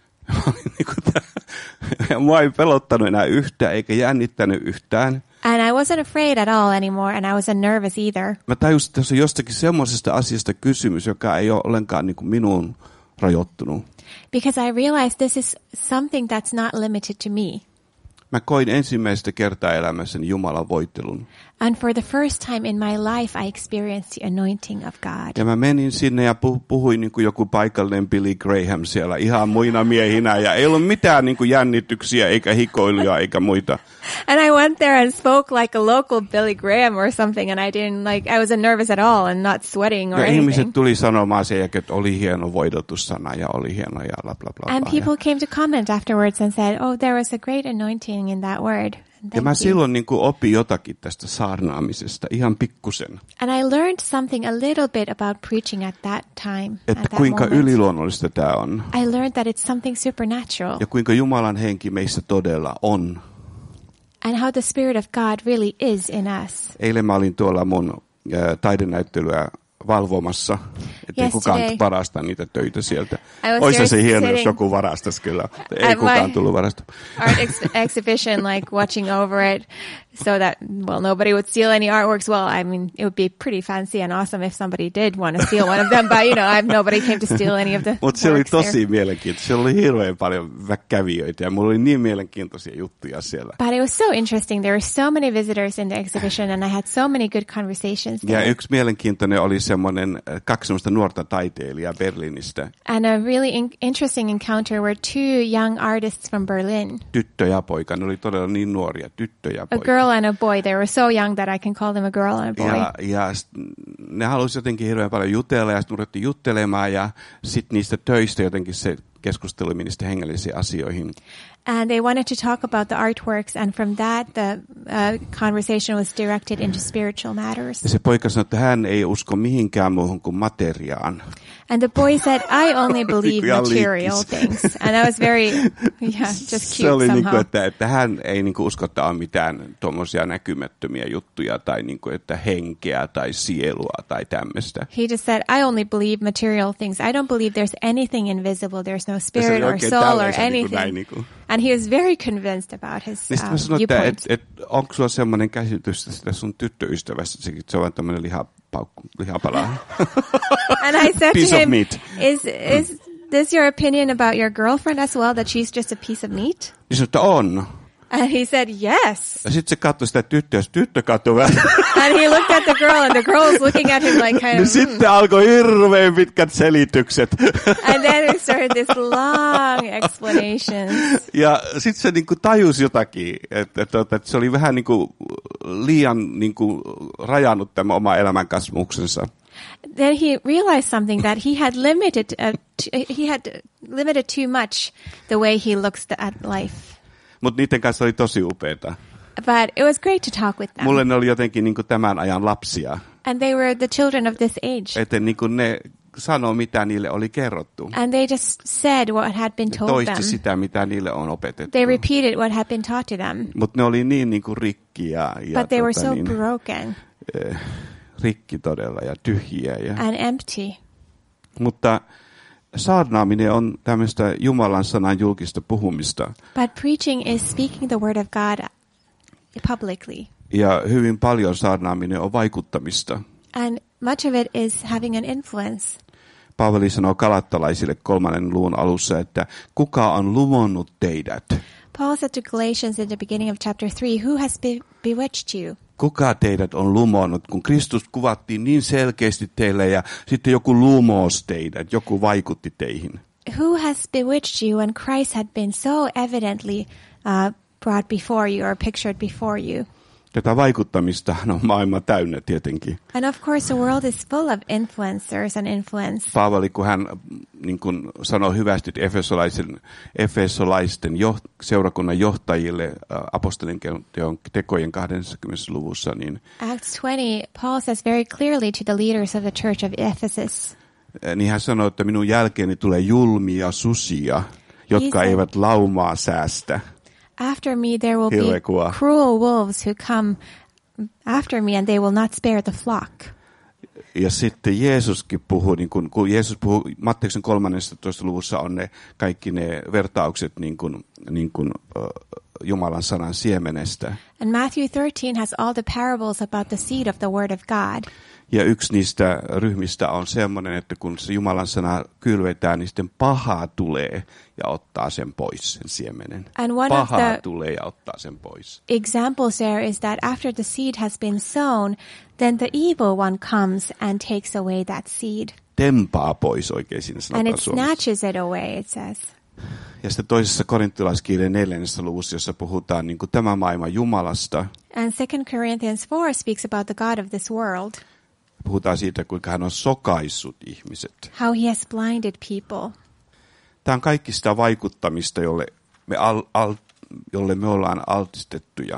Mua ei pelottanut enää yhtään, eikä jännittänyt yhtään. And I I wasn't afraid at all anymore, and I wasn't nervous either. Mä tajusin, että tässä on jostakin semmoisesta asiasta kysymys, joka ei ole ollenkaan niin kuin minuun rajoittunut. Because I realized this is something that's not limited to me. Mä koin ensimmäistä kertaa elämässäni Jumalan voittelun. And for the first time in my life, I experienced the anointing of God. Ja mä menin sinne ja puhuin niin kuin joku paikallinen Billy Graham siellä ihan muina miehinä. Ja ei ollut mitään niin kuin jännityksiä eikä hikoiluja eikä muita. And I went there and spoke like a local Billy Graham or something. And I didn't like, I wasn't nervous at all and not sweating or ja anything. Ihmiset tuli sanomaan sen jälkeen, että oli hieno voidotussana ja oli hieno ja bla bla bla. And people came to comment afterwards and said, oh, there was a great anointing in that word. Ja mä silloin niin kuin opin jotakin tästä saarnaamisesta, ihan pikkusen. And I learned something a little bit about preaching at that time. Että at that kuinka moment. yliluonnollista tämä on. I learned that it's something supernatural. Ja kuinka Jumalan henki meissä todella on. And how the Spirit of God really is in us. Eilen mä olin tuolla mun äh, taidenäyttelyä valvomassa, ettei kukaan varasta niitä töitä sieltä. Olisi se hieno, jos joku varastaisi kyllä. Ei kukaan tullut varasta. Art ex exhibition, like watching over it, so that, well, nobody would steal any artworks. Well, I mean, it would be pretty fancy and awesome if somebody did want to steal one of them, but, you know, I've, nobody came to steal any of the Mutta se oli tosi there. mielenkiintoista. Siellä oli hirveän paljon kävijöitä ja mulla oli niin mielenkiintoisia juttuja siellä. But it was so interesting. There were so many visitors in the exhibition and I had so many good conversations there. Ja yksi mielenkiintoinen oli semmoinen, kaksi semmoista nuorta taiteilijaa Berliinistä. And a really in interesting encounter were two young artists from Berlin. Tyttö ja poika, ne oli todella niin nuoria, tyttö ja poika. A girl and a boy. They were so young that I can call them a girl and a boy. Ja, ja ne halusivat jotenkin hirveän paljon jutella ja sitten ruvettiin juttelemaan ja sitten niistä töistä jotenkin se keskustelu meni sitten hengellisiin asioihin. And they wanted to talk about the artworks, and from that the uh, conversation was directed into spiritual matters. Ja se poika sanoi, että hän ei usko mihinkään muuhun kuin materiaan. And the boy said, I only believe material things. And that was very, yeah, just cute se oli somehow. Niin kuin, että, että hän ei niin kuin usko, että on mitään tuommoisia näkymättömiä juttuja tai niin kuin, että henkeä tai sielua tai tämmöistä. He just said, I only believe material things. I don't believe there's anything invisible. There's no spirit or soul or anything. Niin kuin. And he was very convinced about his um, mä sanoin, viewpoint. että et, et, onko sulla semmoinen käsitys sitä sun tyttöystävästä, että se on vain tämmöinen lihapaukku, lihapala? And I said piece to him, of meat. is, is this your opinion about your girlfriend as well, that she's just a piece of meat? Niin sanoi, että on. And he said, yes. Ja sitten se katsoi sitä tyttöä, ja tyttö katsoi vähän. And he looked at the girl, and the girl was looking at him like kind niin of... sitten alkoi hirveän pitkät selitykset. And then we started this long explanations. Ja sitten se niinku tajusi jotakin, että, että, että se oli vähän niinku liian niinku rajannut tämä oma elämänkasvamuksensa. Then he realized something, that he had limited, uh, t- he had limited too much the way he looks at life. Mutta niiden kanssa oli tosi upeita. But it was great to talk with them. Mulle ne oli jotenkin niinku tämän ajan lapsia. And they were the children of this age. Että niinku ne sanoi, mitä niille oli kerrottu. And they just said what had been told Toisti them. sitä, mitä niille on opetettu. They repeated what had been taught to them. Mutta ne oli niin niinku rikki ja, ja But they were tota so niin, broken. Eh, rikki todella ja tyhjiä. Ja. And empty. Mutta saarnaaminen on tämmöistä Jumalan sanan julkista puhumista. But preaching is speaking the word of God publicly. Ja hyvin paljon saarnaaminen on vaikuttamista. And much of it is having an influence. Paavali sanoo galattalaisille kolmannen luvun alussa, että kuka on luvonnut teidät? Paul said to Galatians in the beginning of chapter three, who has be- bewitched you? Kuka teidät on lumonnut, kun Kristus kuvattiin niin selkeästi teille ja sitten joku lumos teidät, joku vaikutti teihin. Who has bewitched you when Christ had been so evidently uh, brought before you or pictured before you? Tätä vaikuttamista on maailma täynnä tietenkin. And of course the world is full of influencers and influence. Paavali, kun hän niin kun sanoi hyvästi Efesolaisen, Efesolaisten jo, seurakunnan johtajille äh, apostolien teon tekojen kaksikymmentä luvussa, niin Acts twenty, Paul says very clearly to the leaders of the church of Ephesus. Niin hän sanoi, että minun jälkeeni tulee julmia susia, jotka said, eivät laumaa säästä. After me there will Hirveä be kuva. cruel wolves who come after me and they will not spare the flock. Ja sitten Jeesuskin puhuu, niin kun, kun Jeesus puhuu, Matteuksen kolmannessatoista luvussa on ne kaikki ne vertaukset niin kun, niin kun, uh, Jumalan sanan siemenestä. And Matthew thirteen has all the parables about the seed of the word of God. Ja yksi niistä ryhmistä on semmoinen, että kun se Jumalan sana kylvetään, niin sitten paha tulee ja ottaa sen pois, sen siemenen. Paha tulee ja ottaa sen pois. Examples there is that after the seed has been sown, then the evil one comes and takes away that seed. Tempaa pois oikein siinä sanotaan And it snatches it away, it says. Ja sitten toisessa korintolaiskirjeen neljännessä luvussa, jossa puhutaan niin kuin tämä maailma Jumalasta. And Second Corinthians four speaks about the God of this world. Puhutaan siitä, kuinka hän on sokaissut ihmiset. How he has blinded people. Tämä on kaikki sitä vaikuttamista, jolle me, al, al, jolle me ollaan altistettuja.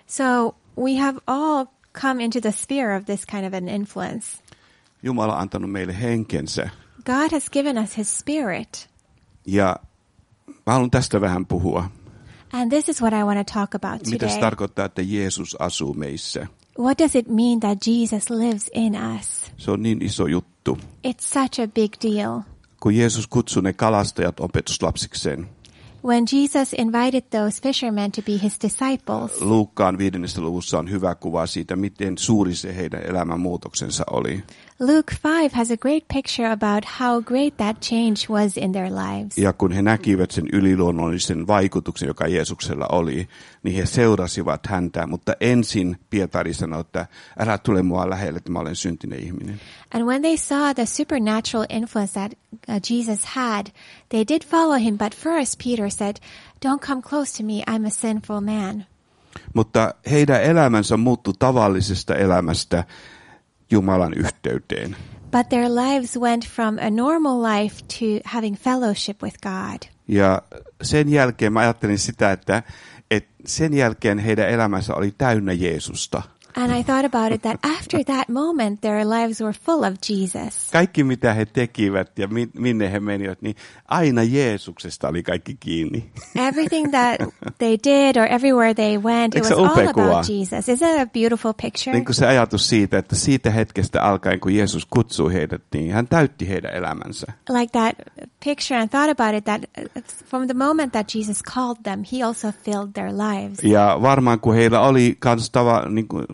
So we have all come into the sphere of this kind of an influence. Jumala on antanut meille henkensä. God has given us his spirit. Ja mä haluan tästä vähän puhua. And this is what I want to talk about today. Mitä se tarkoittaa, että Jeesus asuu meissä? What does it mean that Jesus lives in us? Se on niin iso juttu. It's such a big deal. Kun Jeesus kutsui ne kalastajat opetuslapsikseen. When Jesus invited those fishermen to be his disciples. Luukkaan viidennessä luvussa on hyvä kuva siitä, miten suuri se heidän elämänmuutoksensa oli. Luke five has a great picture about how great that change was in their lives. Ja kun he näkivät sen yliluonnollisen vaikutuksen, joka Jeesuksella oli, niin he seurasivat häntä. Mutta ensin Pietari sanoi, että älä tule mua lähelle, että mä olen syntinen ihminen. And when they saw the supernatural influence that uh, Jesus had, they did follow him. But first Peter said, don't come close to me, I'm a sinful man. Mutta heidän elämänsä muuttui tavallisesta elämästä Jumalan yhteyteen. But their lives went from a normal life to having fellowship with God. Ja sen jälkeen mä ajattelin sitä, että, että sen jälkeen heidän elämänsä oli täynnä Jeesusta. And I thought about it that after that moment their lives were full of Jesus. Kaikki mitä he tekivät ja minne he menivät, niin aina Jeesuksesta oli kaikki kiinni. Everything that they did or everywhere they went, it was all about Jesus. Isn't that a beautiful picture? Niin kuin se ajatus siitä, että siitä hetkestä alkaen, kun Jeesus kutsui heidät, niin hän täytti heidän elämänsä. Like that picture, and thought about it, that from the moment that Jesus called them, he also filled their lives. Ja varmaan kun heillä oli kans tava, niin kuin,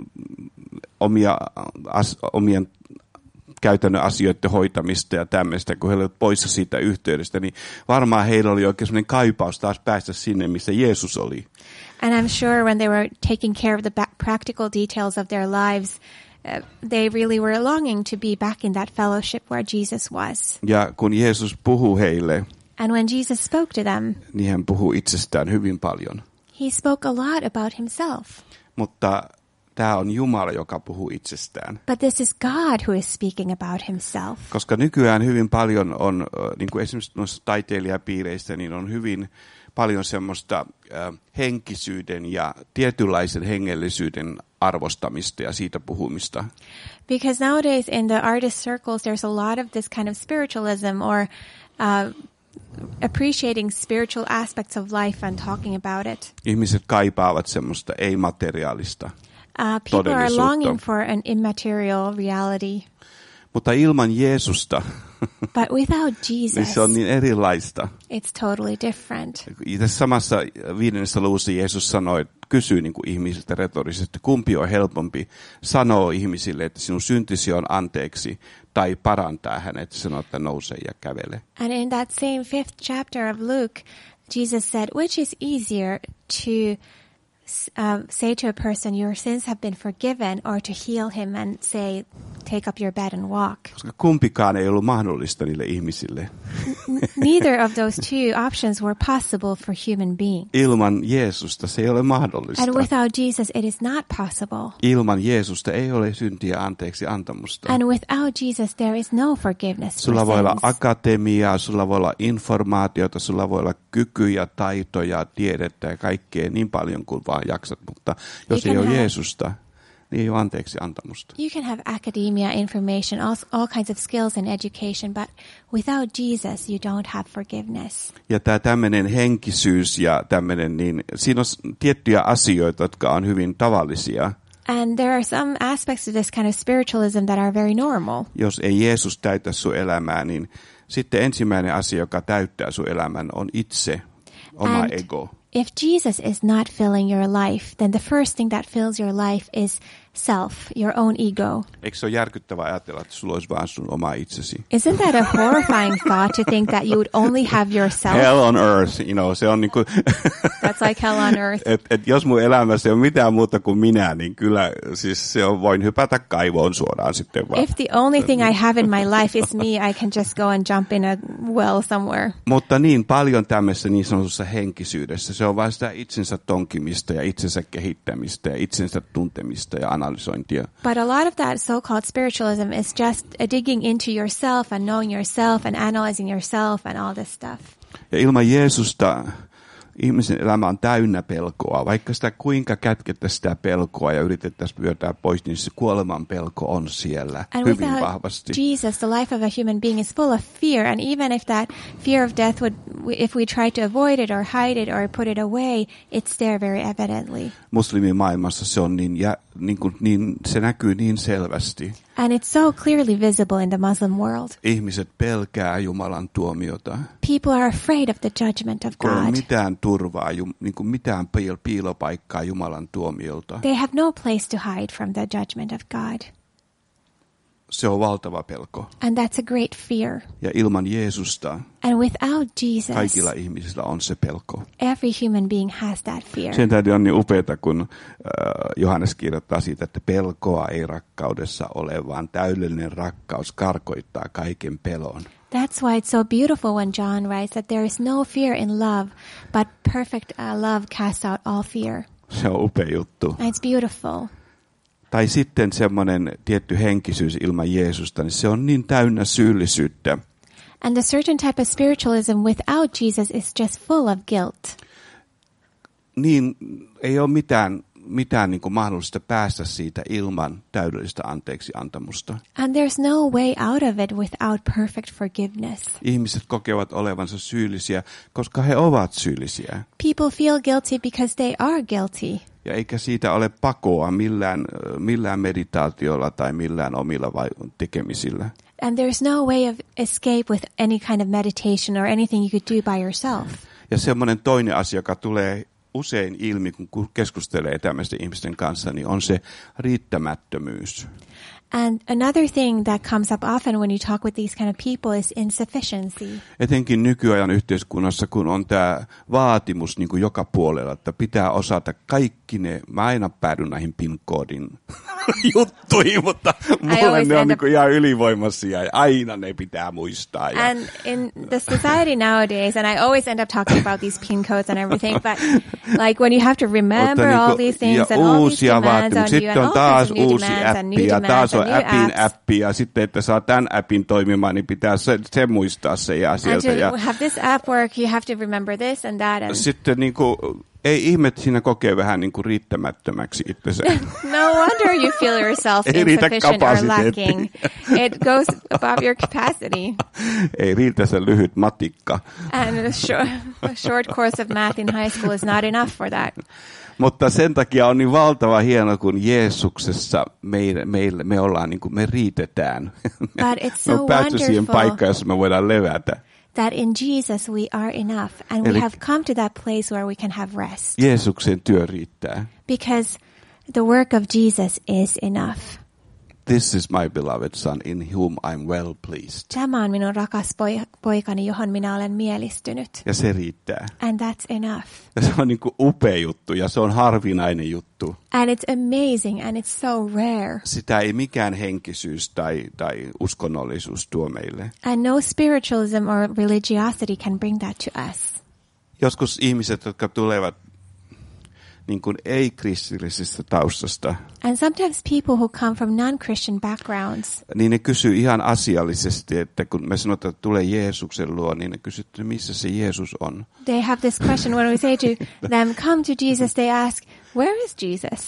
omia, as, omien käytännön asioiden hoitamista ja tämmöistä, kun he olivat poissa siitä yhteydestä, niin varmaan heillä oli oikein sellainen kaipaus taas päästä sinne, missä Jeesus oli. And I'm sure when they were taking care of the practical details of their lives, uh, they really were longing to be back in that fellowship where Jesus was. Ja kun Jeesus puhui heille, and when Jesus spoke to them, niin hän puhui itsestään hyvin paljon. He spoke a lot about himself. Mutta tämä on Jumala, joka puhuu itsestään. But this is God who is speaking about himself. Koska nykyään hyvin paljon on, niin kuin esimerkiksi noissa taiteilijapiireissä, niin on hyvin paljon semmoista äh, henkisyyden ja tietynlaisen hengellisyyden arvostamista ja siitä puhumista. Because nowadays in the artist circles there's a lot of this kind of spiritualism or uh, appreciating spiritual aspects of life and talking about it. Ihmiset kaipaavat semmoista ei-materiaalista. Uh, people are longing for an immaterial reality. Mutta ilman Jeesusta, but without Jesus, niin se on niin erilaista. It's totally different. Tässä samassa viidennessä luvussa Jeesus sanoi, kysyy niin kuin ihmisiltä retorisesti, kumpi on helpompi sanoa ihmisille, että sinun syntisi on anteeksi, tai parantaa hänet, sanoo, että nouse ja kävele. And in that same fifth chapter of Luke, Jesus said, which is easier to Uh, say to a person, your sins have been forgiven, or to heal him and say, take up your bed and walk. Koska kumpikaan ei ollut mahdollista niille ihmisille. Neither of those two options were possible for human beings. Ilman Jeesusta se ei ole mahdollista. And without Jesus it is not possible. Ilman Jeesusta ei ole syntiä anteeksi antamusta. And without Jesus there is no forgiveness for sulla voi sins. olla akatemiaa, sulla voi olla informaatiota, sulla voi olla kykyjä, taitoja, tiedettä ja kaikkea niin paljon kuin vaan jaksat, mutta jos ei ole have, Jeesusta, niin ei ole anteeksi antamusta. You can have academia, information, all, all kinds of skills and education, but without Jesus you don't have forgiveness. Ja tämä tämmöinen henkisyys ja tämmöinen, niin siinä on tiettyjä asioita, jotka on hyvin tavallisia. And there are some aspects of this kind of spiritualism that are very normal. Jos ei Jeesus täytä sun elämää, niin sitten ensimmäinen asia, joka täyttää sun elämän, on itse, oma And ego. if Jesus is not filling your life, then the first thing that fills your life is self, your own ego. Eikö se ole järkyttävää ajatella, että sulla olisi vaan sun oma itsesi? Isn't that a horrifying thought to think that you would only have yourself? Hell on earth, you know, se on niinku That's like hell on earth. et, et jos mun elämässä ei ole mitään muuta kuin minä, niin kyllä siis se on, voin hypätä kaivoon suoraan sitten vaan. If the only thing I have in my life is me, I can just go and jump in a well somewhere. Mutta niin paljon tämmöisessä niin sanotussa henkisyydessä, se on vain sitä itsensä tonkimista ja itsensä kehittämistä ja itsensä tuntemista ja analysointia. But a lot of that so-called spiritualism is just uh, digging into yourself and knowing yourself and analyzing yourself and all this stuff. Ja ilman Jeesusta ihmisen elämä on täynnä pelkoa. Vaikka sitä kuinka kätkettäisiin sitä pelkoa ja yritettäisiin pyörtää pois, niin se kuoleman pelko on siellä And hyvin without vahvasti. Jesus, the life of a human being is full of fear. And even if that fear of death would, if we try to avoid it or hide it or put it away, it's there very evidently. Muslimimaailmassa se on niin, ja, niin, kuin, niin se näkyy niin selvästi. And it's so clearly visible in the Muslim world. Ihmiset pelkää Jumalan tuomiota. People are afraid of the judgment of Kun ei ole God. mitään turvaa, niin kuin mitään piilopaikkaa Jumalan tuomiolta. They have no place to hide from the judgment of God. Se on valtava pelko. And that's a great fear. Ja ilman Jeesusta And without Jesus, kaikilla ihmisillä on se pelko. every human being has that fear. Sen täytyy on niin upeata, kun äh, Johannes kirjoittaa siitä, että pelkoa ei rakkaudessa ole, vaan täydellinen rakkaus karkoittaa kaiken pelon. That's why it's so beautiful when John writes that there is no fear in love, but perfect uh, love casts out all fear. Se on upea juttu. And it's beautiful. Tai sitten semmoinen tietty henkisyys ilman Jeesusta, niin se on niin täynnä syyllisyyttä. And the certain type of spiritualism without Jesus is just full of guilt. Niin ei ole mitään, mitään niin kuin mahdollista päästä siitä ilman täydellistä anteeksi antamusta. And there's no way out of it without perfect forgiveness. Ihmiset kokevat olevansa syyllisiä, koska he ovat syyllisiä. People feel guilty because they are guilty. Ja eikä siitä ole pakoa millään, millään meditaatiolla tai millään omilla vai tekemisillä. And there's no way of escape with any kind of meditation or anything you could do by yourself. Ja semmoinen toinen asia, joka tulee usein ilmi, kun keskustelee tämmöisten ihmisten kanssa, niin on se riittämättömyys. And another thing that comes up often when you talk with these kind of people is insufficiency. Etenkin nykyajan yhteiskunnassa, kun on tämä vaatimus niin kuin joka puolella, että pitää osata kaikki ne, mä aina päädyn näihin PIN-koodin juttuihin, mutta mulle ne on niin kuin ihan ylivoimaisia ja aina ne pitää muistaa. Ja and in the society nowadays, and I always end up talking about these PIN codes and everything, but like when you have to remember niin all kuin, things and ja all these uusia demands on you Sitten and on all taas kinds of new uusi demands and new appi ja demands taas on and new appin apps. appi ja sitten, että saa tämän appin toimimaan, niin pitää se, se muistaa se ja sieltä. And to Ja have this app work, you have to remember this and that. And sitten niin kuin, ei ihme, että siinä kokee vähän niin kuin riittämättömäksi itsensä. no wonder you feel yourself Ei riitä insufficient or kapasiteetti. lacking. It goes above your capacity. Ei riitä se lyhyt matikka. And a short, a short course of math in high school is not enough for that. Mutta sen takia on niin valtava hieno, kun Jeesuksessa me, me, me ollaan niin kuin me riitetään. But it's so me on päästy siihen wonderful paikkaan, jossa me voidaan levätä. that in Jesus we are enough, and Eli we have come to that place where we can have rest. Jeesuksen työ riittää. Because the work of Jesus is enough. This is my beloved son in whom I'm well pleased. Tämä on minun rakas poi- poikani, johon minä olen mielistynyt. Ja se riittää. And that's enough. Ja se on niin kuin upea juttu ja se on harvinainen juttu. And it's amazing and it's so rare. Sitä ei mikään henkisyys tai, tai uskonnollisuus tuo meille. And no spiritualism or religiosity can bring that to us. Joskus ihmiset, jotka tulevat niin kuin ei-kristillisestä taustasta, And sometimes people who come from non-Christian backgrounds, niin ne kysyy ihan asiallisesti, että kun me sanotaan, että tulee Jeesuksen luo, niin ne kysyy, että missä se Jeesus on. they have this question when we say to them, come to Jesus, they ask, where is Jesus?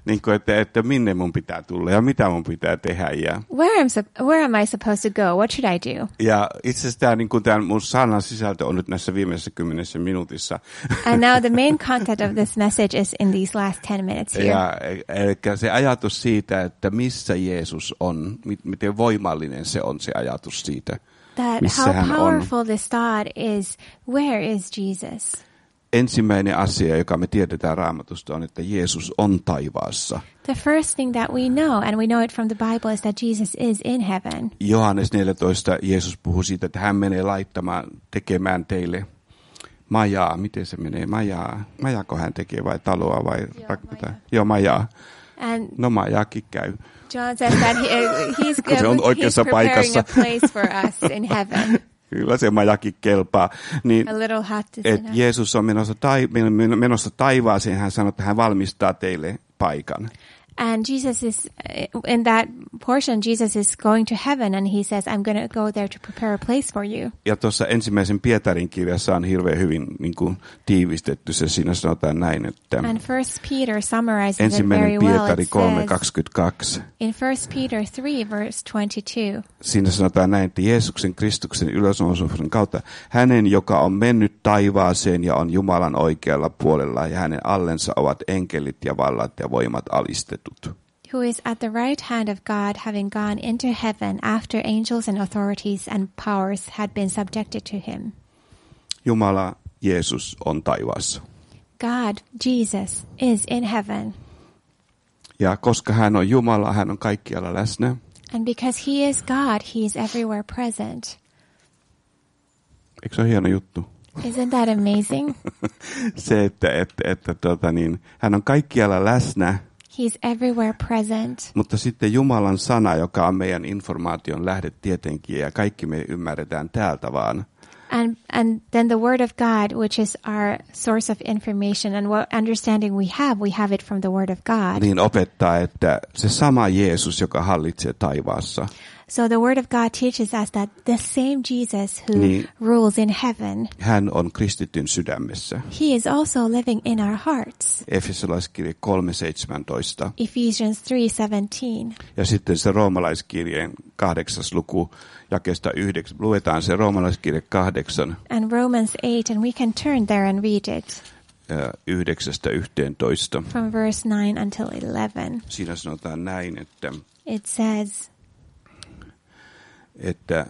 niin kuin, että, että minne mun pitää tulla ja mitä mun pitää tehdä. Ja, Where am, where am I supposed to go? What should I do? ja itse asiassa tämä, niin kuin tämän mun sanan sisältö on nyt näissä viimeisessä kymmenessä minuutissa. And now the main content of this message is in these last ten minutes here. Ja, eli se ajatus siitä, että missä Jeesus on, miten voimallinen se on se ajatus siitä, That missä how hän on. powerful this thought is, where is Jesus? Ensimmäinen asia, joka me tiedetään Raamatusta, on, että Jeesus on taivaassa. The first thing that we know, and we know it from the Bible, is that Jesus is in heaven. Johannes neljätoista Jeesus puhuu siitä, että hän menee laittamaan, tekemään teille majaa. Miten se menee? Majaa. Majaako hän tekee vai taloa vai rakentaa? Joo, majaa. And No majaakin käy. John says that he, he's, Kun se on he's oikeassa preparing paikassa. a place for us in heaven. Kyllä se majakin kelpaa. Niin, A little hut is et enough. Jeesus on menossa, tai, menossa taivaaseen. Hän sanoo, että hän valmistaa teille paikan. And Jesus is, in that portion, Jesus is going to heaven and he says, I'm going to go there to prepare a place for you. Ja tuossa ensimmäisen Pietarin kirjassa on hirveän hyvin niin kuin, tiivistetty se. Siinä sanotaan näin, että And First Peter summarizes it ensimmäinen very well. Pietari It kolme says kaksikymmentäkaksi. in First Peter three, verse twenty-two, Siinä sanotaan näin, että Jeesuksen Kristuksen ylösnousemuksen kautta hänen, joka on mennyt taivaaseen ja on Jumalan oikealla puolella, ja hänen allensa ovat enkelit ja vallat ja voimat alistetut. who is at the right hand of God, having gone into heaven after angels and authorities and powers had been subjected to him. Jumala, Jeesus on taivaassa. God, Jesus, is in heaven. Ja koska hän on Jumala, hän on kaikkialla läsnä. And because he is God, he is everywhere present. Eikö se ole hieno juttu? Isn't that amazing? Se, että, että, että tota niin, hän on kaikkialla läsnä, He's everywhere present. mutta sitten Jumalan sana, joka on meidän informaation lähde tietenkin, ja kaikki me ymmärretään täältä vaan. And and then the word of God, which is our source of information and what understanding we have, we have it from the word of God. Niin opettaa, että se sama Jeesus, joka hallitsee taivaassa, So the word of God teaches us that the same Jesus who Niin. rules in heaven, hän on kristityn sydämessä. he is also living in our hearts. Efesolaiskirje kolme seitsemäntoista. Ephesians three seventeen. Ja sitten se roomalaiskirjeen kahdeksas luku jakeesta yhdeksän. Luetaan se roomalaiskirje kahdeksan And Romans eight, and we can turn there and read it yhdeksästä yhteentoista. from verse nine until eleven. Siinä sanotaan näin, että, It says, että,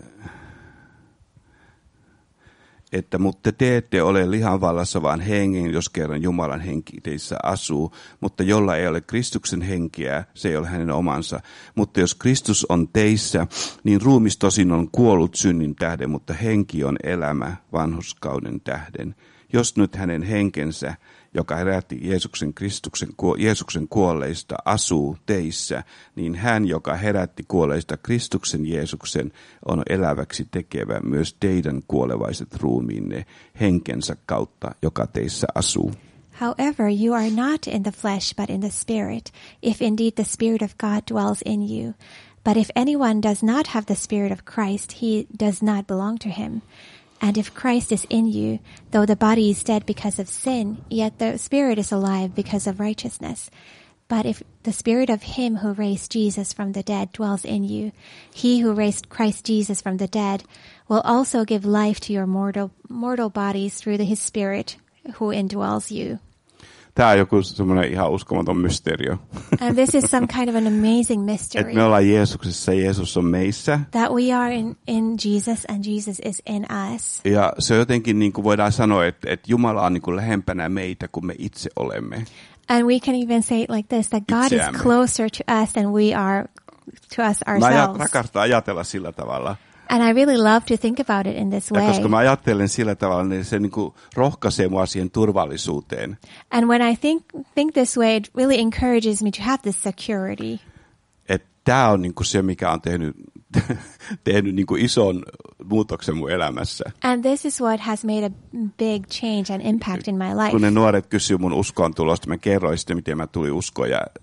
että mutta te ette ole lihan vallassa, vaan hengen, jos kerran Jumalan henki teissä asuu. Mutta jolla ei ole Kristuksen henkeä, se ei ole hänen omansa. Mutta jos Kristus on teissä, niin ruumis tosin on kuollut synnin tähden, mutta henki on elämä vanhurskauden tähden. Jos nyt hänen henkensä, joka herätti Jeesuksen Kristuksen, Jeesuksen kuolleista, asuu teissä, niin hän, joka herätti kuolleista Kristuksen Jeesuksen, on eläväksi tekevä myös teidän kuolevaiset ruumiinne henkensä kautta, joka teissä asuu. however, you are not in the flesh, but in the Spirit, if indeed the Spirit of God dwells in you. But if anyone does not have the Spirit of Christ, he does not belong to him. And if Christ is in you, though the body is dead because of sin, yet the Spirit is alive because of righteousness. But if the Spirit of him who raised Jesus from the dead dwells in you, he who raised Christ Jesus from the dead will also give life to your mortal, mortal bodies through the, his Spirit who indwells you. Tämä on joku semmoinen ihan uskomaton mysteerio. And this is some kind of an amazing mystery. Että me ollaan Jeesuksessa ja Jeesus on meissä. That we are in, in Jesus and Jesus is in us. Ja se jotenkin niin kuin voidaan sanoa, että, että Jumala on niin kuin lähempänä meitä kuin me itse olemme. And we can even say it like this, that God Itseämme. is closer to us than we are to us Mä ajat, ourselves. rakastan ajatella sillä tavalla. And I really love to think about it in this Ja way. koska mä ajattelen sillä tavalla, niin se niin kuin rohkaisee mua siihen turvallisuuteen. And when I think think this way, it really encourages me to have this security. Että tämä on niin kuin se, mikä on tehnyt, tehnyt niin kuin ison muutoksen mun elämässä. And this is what has made a big change and impact in my life. Kun ne nuoret kysyy mun uskoon tulosta, mä kerroin sitten, miten mä tulin uskoon ja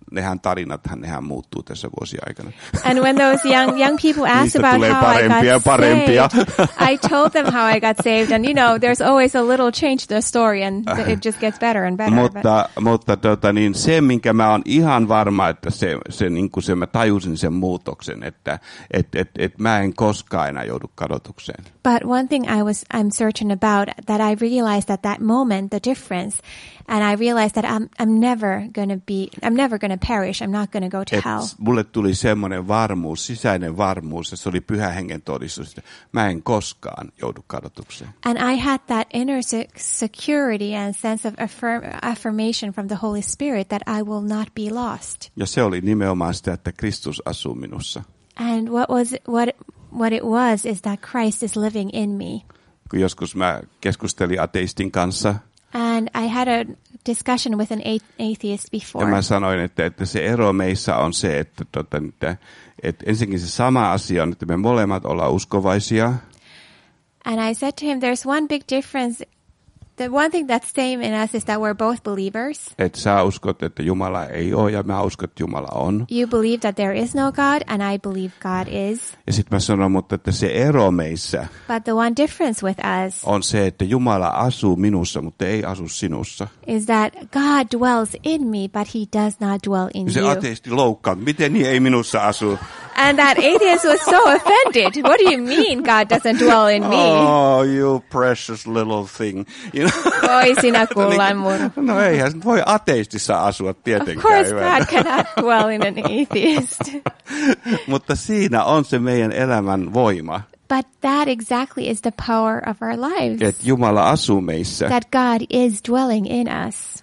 nehän tarinathan, nehän muuttuu tässä vuosien aikana. And when those young young people asked about how I got saved, I told them how I got saved. And you know, there's always a little change to the story, and it just gets better and better. Mutta, mutta tota, niin se, minkä mä oon ihan varma, että se, se, niin kuin se mä tajusin sen muutoksen, että et, et, et mä en koskaan enää joudu kadotukseen. But one thing I was, I'm certain about, that I realized at that moment, the difference, and I realized that I'm, I'm never going to be, I'm never going to perish, I'm not going to go to Et hell. Mulle tuli semmoinen varmuus, sisäinen varmuus, ja se oli Pyhän Hengen todistus, että mä en koskaan joudu kadotukseen. And I had that inner security and sense of affirm, affirmation from the Holy Spirit that I will not be lost. Ja se oli nimenomaan sitä, että Kristus asuu minussa. And what was what what it was is that Christ is living in me. Kun joskus mä keskustelin ateistin kanssa. And I had a discussion with an atheist before. Ja mä sanoin, että, että se ero meissä on se, että, tota, että, että ensinnäkin se sama asia on, että me molemmat ollaan uskovaisia. And I said to him, there's one big difference. The one thing that's same in us is that we're both believers. Että sä uskot, että Jumala ei ole, ja mä uskon, että Jumala on. You believe that there is no God, and I believe God is. Ja sit mä sanon, mutta että se ero meissä But the one difference with us on se, että Jumala asuu minussa, mutta ei asu sinussa. Is that God dwells in me, but he does not dwell in ja se you. ateisti loukkaa, miten niin ei minussa asu? And that atheist was so offended. What do you mean God doesn't dwell in me? Oh, you precious little thing. You know? Oi sinä kullanmuru. No eihän se voi ateistissa asua tietenkään. Of course God cannot dwell in an atheist. Mutta siinä on se meidän elämän voima. But that exactly is the power of our lives. Että Jumala asuu meissä. That God is dwelling in us.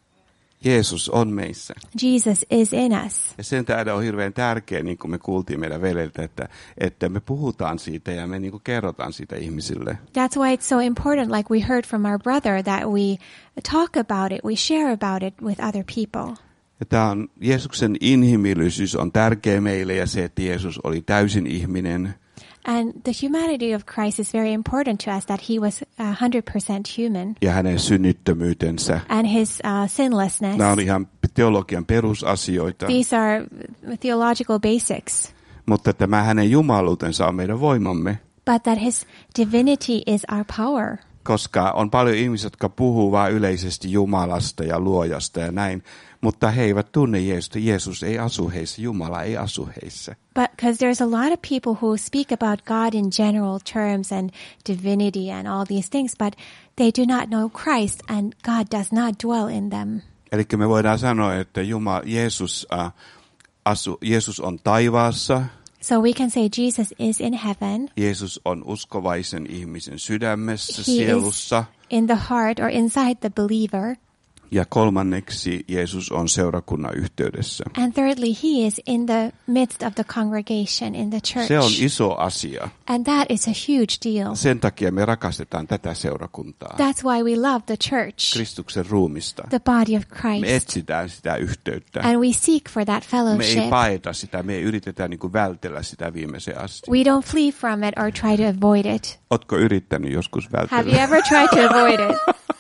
Jeesus on meissä. Jesus is in us. Ja sen tähden on hirveän tärkeä, niin kuin me kuultiin meidän veljeltä, että, että me puhutaan siitä ja me niin kuin kerrotaan siitä ihmisille. That's why it's so important, like we heard from our brother, that we talk about it, we share about it with other people. Ja tämä on, Jeesuksen inhimillisyys on tärkeä meille ja se, että Jeesus oli täysin ihminen. And the humanity of Christ is very important to us, that he was one hundred percent human. Ja hänen synnittömyytensä. And his uh, sinlessness. Nämä on ihan teologian perusasioita. These are theological basics. Mutta tämä hänen jumaluutensa on meidän voimamme. But that his divinity is our power. Koska on paljon ihmisiä, jotka puhuu vain yleisesti Jumalasta ja luojasta ja näin, mutta he eivät tunne Jeesusta. Jeesus ei asu heissä, Jumala ei asu heissä. But because there's a lot of people who speak about God in general terms and divinity and all these things, but they do not know Christ and God does not dwell in them. Eli me voidaan sanoa, että Jumala, Jeesus, uh, asu, Jeesus on taivaassa. So we can say Jesus is in heaven. Jeesus on uskovaisen ihmisen sydämessä, He sielussa. Is in the heart or inside the believer. Ja kolmanneksi Jeesus on seurakunnan yhteydessä. And thirdly, he is in the midst of the congregation in the church. Se on iso asia. And that is a huge deal. Sen takia me rakastetaan tätä seurakuntaa. That's why we love the church. Kristuksen ruumista. The body of Christ. Me etsitään sitä yhteyttä. And we seek for that fellowship. Me ei paeta sitä, me ei yritetä niin kuin vältellä sitä viimeiseen asti. We don't flee from it or try to avoid it. Ootko yrittänyt joskus vältellä? Have you ever tried to avoid it?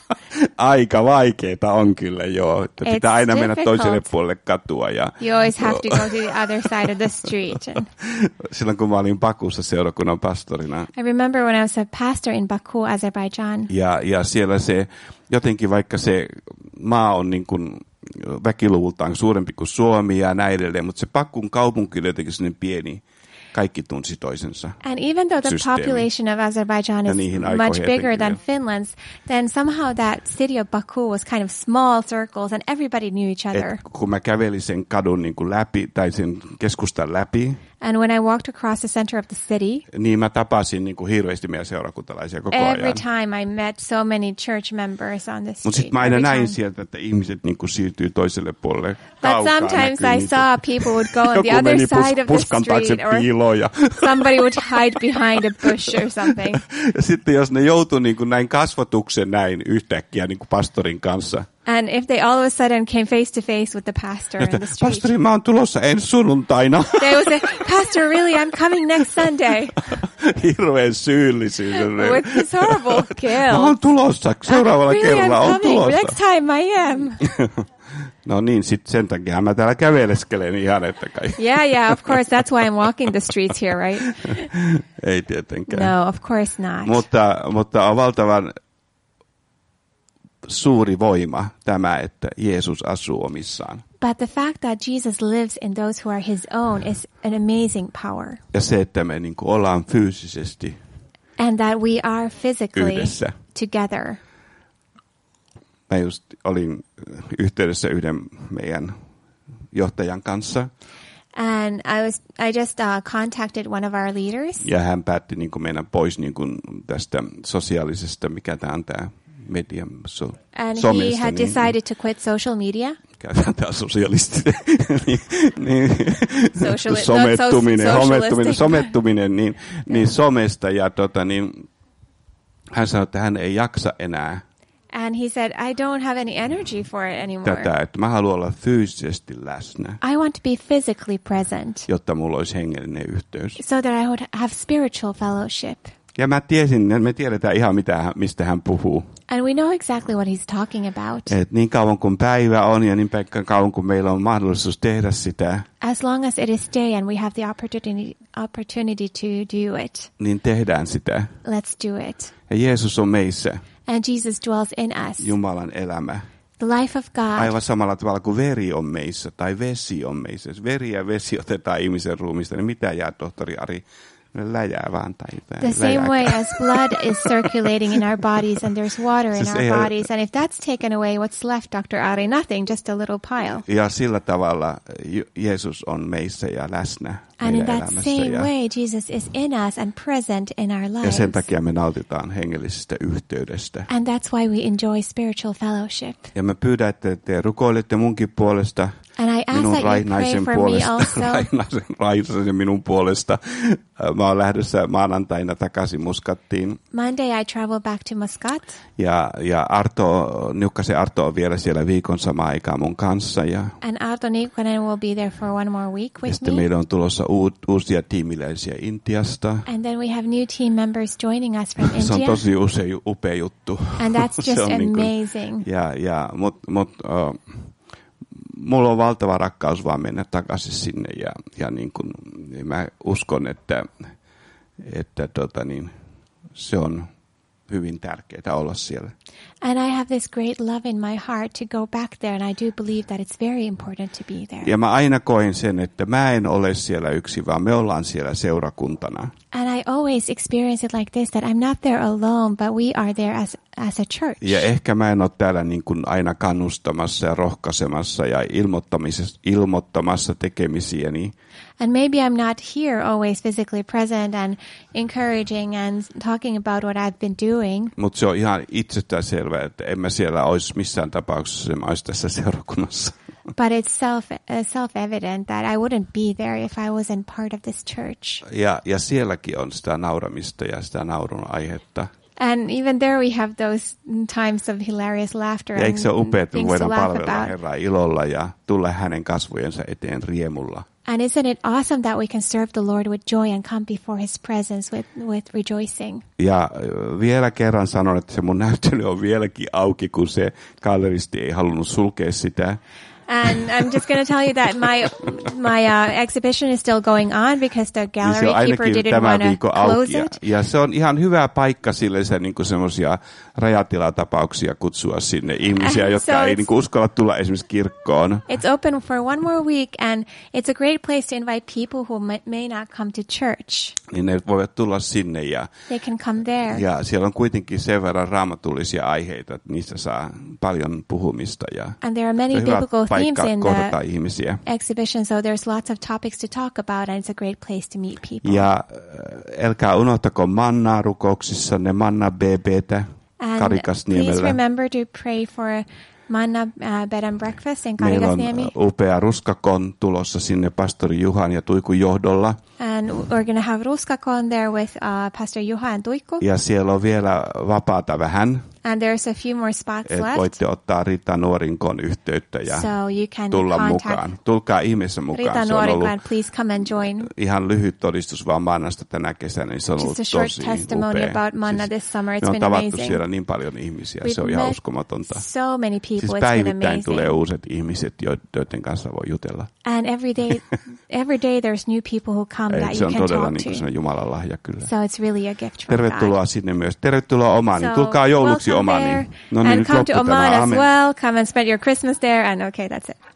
Aika vaikeeta on kyllä, joo. Että pitää aina difficult. mennä toiselle puolelle katua. Ja, you always have to go to the other side of the street. And silloin kun mä olin Bakussa seurakunnan pastorina. I remember when I was a pastor in Baku, Azerbaijan. Ja, ja siellä se, jotenkin vaikka se maa on niin kuin väkiluvultaan suurempi kuin Suomi ja näin edelleen, mutta se Bakun kaupunki oli jotenkin sellainen pieni. Kaikki tunsi toisensa. And even though the systeemi. population of Azerbaijan is much bigger than Finland's, then somehow that city of Baku was kind of small circles and everybody knew each other. Et kun mä kävelin sen kadun niin kuin läpi tai sen keskustan läpi. And when I walked across the center of the city, niin mä tapasin niin kuin hirveästi meidän seurakuntalaisia koko ajan. Every time I met so many church members on the street. Mutta sitten mä aina näin sieltä, että ihmiset niin kuin siirtyy toiselle puolelle. But sometimes I saw people would go on the other side of the street or ja somebody would hide behind a bush or something. Ja sitten jos ne joutuu niin kuin näin kasvatuksen näin yhtäkkiä niin kuin pastorin kanssa. And if they all of a sudden came face to face with the pastor in the street. Pastori, mä oon tulossa ensi sunnuntaina. They would say, Pastor, really, I'm coming next Sunday. Hirveän syyllisyys. With this horrible guilt. Mä oon tulossa seuraavalla really, kerralla. I'm on tulossa. Next time I am. No niin, sit sen takia mä täällä käveleskelen ihan, että kai. Yeah, yeah, of course. That's why I'm walking the streets here, right? Ei tietenkään. No, of course not. Mutta, mutta on valtavan suuri voima tämä, että Jeesus asuu omissaan. But the fact that Jesus lives in those who are his own is an amazing power. Ja se, että me niin kuin ollaan fyysisesti and that we are physically yhdessä. Together. Mä just olin yhteydessä yhden meidän johtajan kanssa. And I was I just uh, contacted one of our leaders. Ja hän päätti niin kuin mennä pois niin kuin tästä sosiaalisesta, mikä tämä on tämä media, so, and somesta, he had niin, decided to quit social media. Käytetään tämä sosialistinen, niin, niin, Sociali- somettuminen, so- somettuminen, somettuminen niin, niin somesta. Ja tota, niin, hän sanoi, että hän ei jaksa enää. And he said, I don't have any energy for it anymore. Tätä, että mä haluan olla fyysisesti läsnä. I want to be physically present. Jotta mulla olisi hengellinen yhteys. So that I would have spiritual fellowship. Ja mä tiesin, me tiedetään ihan mitä, mistä hän puhuu. And we know exactly what he's talking about. Et niin kauan kuin päivä on ja niin kauan kuin meillä on mahdollisuus tehdä sitä. As long as it is day and we have the opportunity opportunity to do it. Niin tehdään sitä. Let's do it. Ja Jeesus on meissä. And Jesus dwells in us. Jumalan elämä. The life of God. Aivan samalla tavalla kuin veri on meissä tai vesi on meissä. Jos veri ja vesi otetaan ihmisen ruumista, niin mitä jää, tohtori Ari? Läjää vaan tai the same way as blood is circulating in our bodies and there's water in siis our bodies. And if that's taken away, what's left, doctor Ari? Nothing, just a little pile. Ja sillä tavalla Jeesus on meissä ja läsnä. And in that same ja, way, Jesus is in us and present in our lives. Ja sen takia me nautitaan hengellisestä yhteydestä. And that's why we enjoy spiritual fellowship. Ja mä pyydän, että te rukoilette munkin puolesta. And I ask minun that you pray for puolesta, me also. Rainaisen, Rainaisen minun puolesta. Mä oon lähdössä maanantaina takaisin Muskattiin. Monday I travel back to Muscat. Ja, ja Arto, Niukkasen Arto on vielä siellä viikon sama aikaa mun kanssa. Ja, and Arto Niukkanen will be there for one more week with ja sitten me. meillä on tulossa uut, uusia tiimiläisiä Intiasta. And then we have new team members joining us from India. Se on tosi usea, upea juttu. And that's just amazing. Niin kuin, ja, ja, mut, mut, uh, mulla on valtava rakkaus vaan mennä takaisin sinne ja, ja niin kuin, niin mä uskon, että, että tota niin, se on hyvin tärkeää olla siellä. And I have this great love in my heart to go back there, and I do believe that it's very important to be there. Ja mä aina koin sen, että mä en ole siellä yksin, vaan me ollaan siellä seurakuntana. And I always experience it like this, that I'm not there alone, but we are there as as a church. Ja ehkä mä en ole täällä niin kuin aina kannustamassa ja rohkaisemassa ja ilmoittamassa tekemisiäni. And maybe I'm not here always physically present and encouraging and talking about what I've been doing. Mutta se on ihan itsestäänselvää, että en mä siellä olisi missään tapauksessa, mä olisi tässä seurakunnassa. But it's self uh, self-evident that I wouldn't be there if I wasn't part of this church. Ja, ja sielläkin on sitä nauramista ja sitä naurun aihetta. And even there we have those times of hilarious laughter ja eikö se ole upea, että me voidaan palvella about. Herraa ilolla ja tulla hänen kasvojensa eteen riemulla. And isn't it awesome that we can serve the Lord with joy and come before his presence with, with rejoicing? Ja vielä kerran sanon, että se mun näyttely on vieläkin auki, kun se galleristi ei halunnut sulkea sitä. And I'm just going to tell you that my my uh, exhibition is still going on because the gallery keeper didn't want to close it. Ja, ja se on ihan hyvä paikka sille se niinku semmoisia rajatilatapauksia kutsua sinne ihmisiä, jotka so ei niinku uskalla tulla esimerkiksi kirkkoon. It's open for one more week and it's a great place to invite people who may, may not come to church. Niin ne voivat tulla sinne ja they can come there. Ja siellä on kuitenkin sen verran raamatullisia aiheita, että niistä saa paljon puhumista ja and there are many biblical themes in the ihmisiä. exhibition, so there's lots of topics to talk about, and it's a great place to meet people. Ja älkää unohtako mannaa rukouksissanne, manna B B:tä Karikasniemellä. Please remember to pray for manna uh, bed and breakfast in Karikasniemi. Meillä on upea ruskakon tulossa sinne pastori Juhan ja Tuikun johdolla. And we're going to have ruskakon there with uh, Pastor Juha and Tuikku. Ja siellä on vielä vapaata vähän. And there's a few more spots Et left. voitte ottaa Rita Nuorinkon yhteyttä ja So you can tulla contact mukaan. Tulkaa ihmeessä mukaan. Rita Se on ollut Nuorinkon, please come and join. ihan lyhyt todistus vaan Mannasta tänä kesänä, niin se on ollut Just a short tosi testimony upea. about Manna this summer. It's me on been tavattu amazing. siellä niin paljon ihmisiä, We've se on ihan met uskomatonta. so many people. Siis It's been päivittäin amazing. tulee uuset ihmiset, joiden kanssa voi jutella. And every day, every day there's new people who come Ei, that se you on can todella talk niin kuin se to. on Jumalan lahja kyllä. So it's really a gift from Tervetuloa God. sinne myös. Tervetuloa Omaniin. So Tulkaa jouluksi welcome Omaniin. there. No niin, And nyt come loppu to Oman tämä. as Amen. well. Come and spend your Christmas there. And okay, that's it.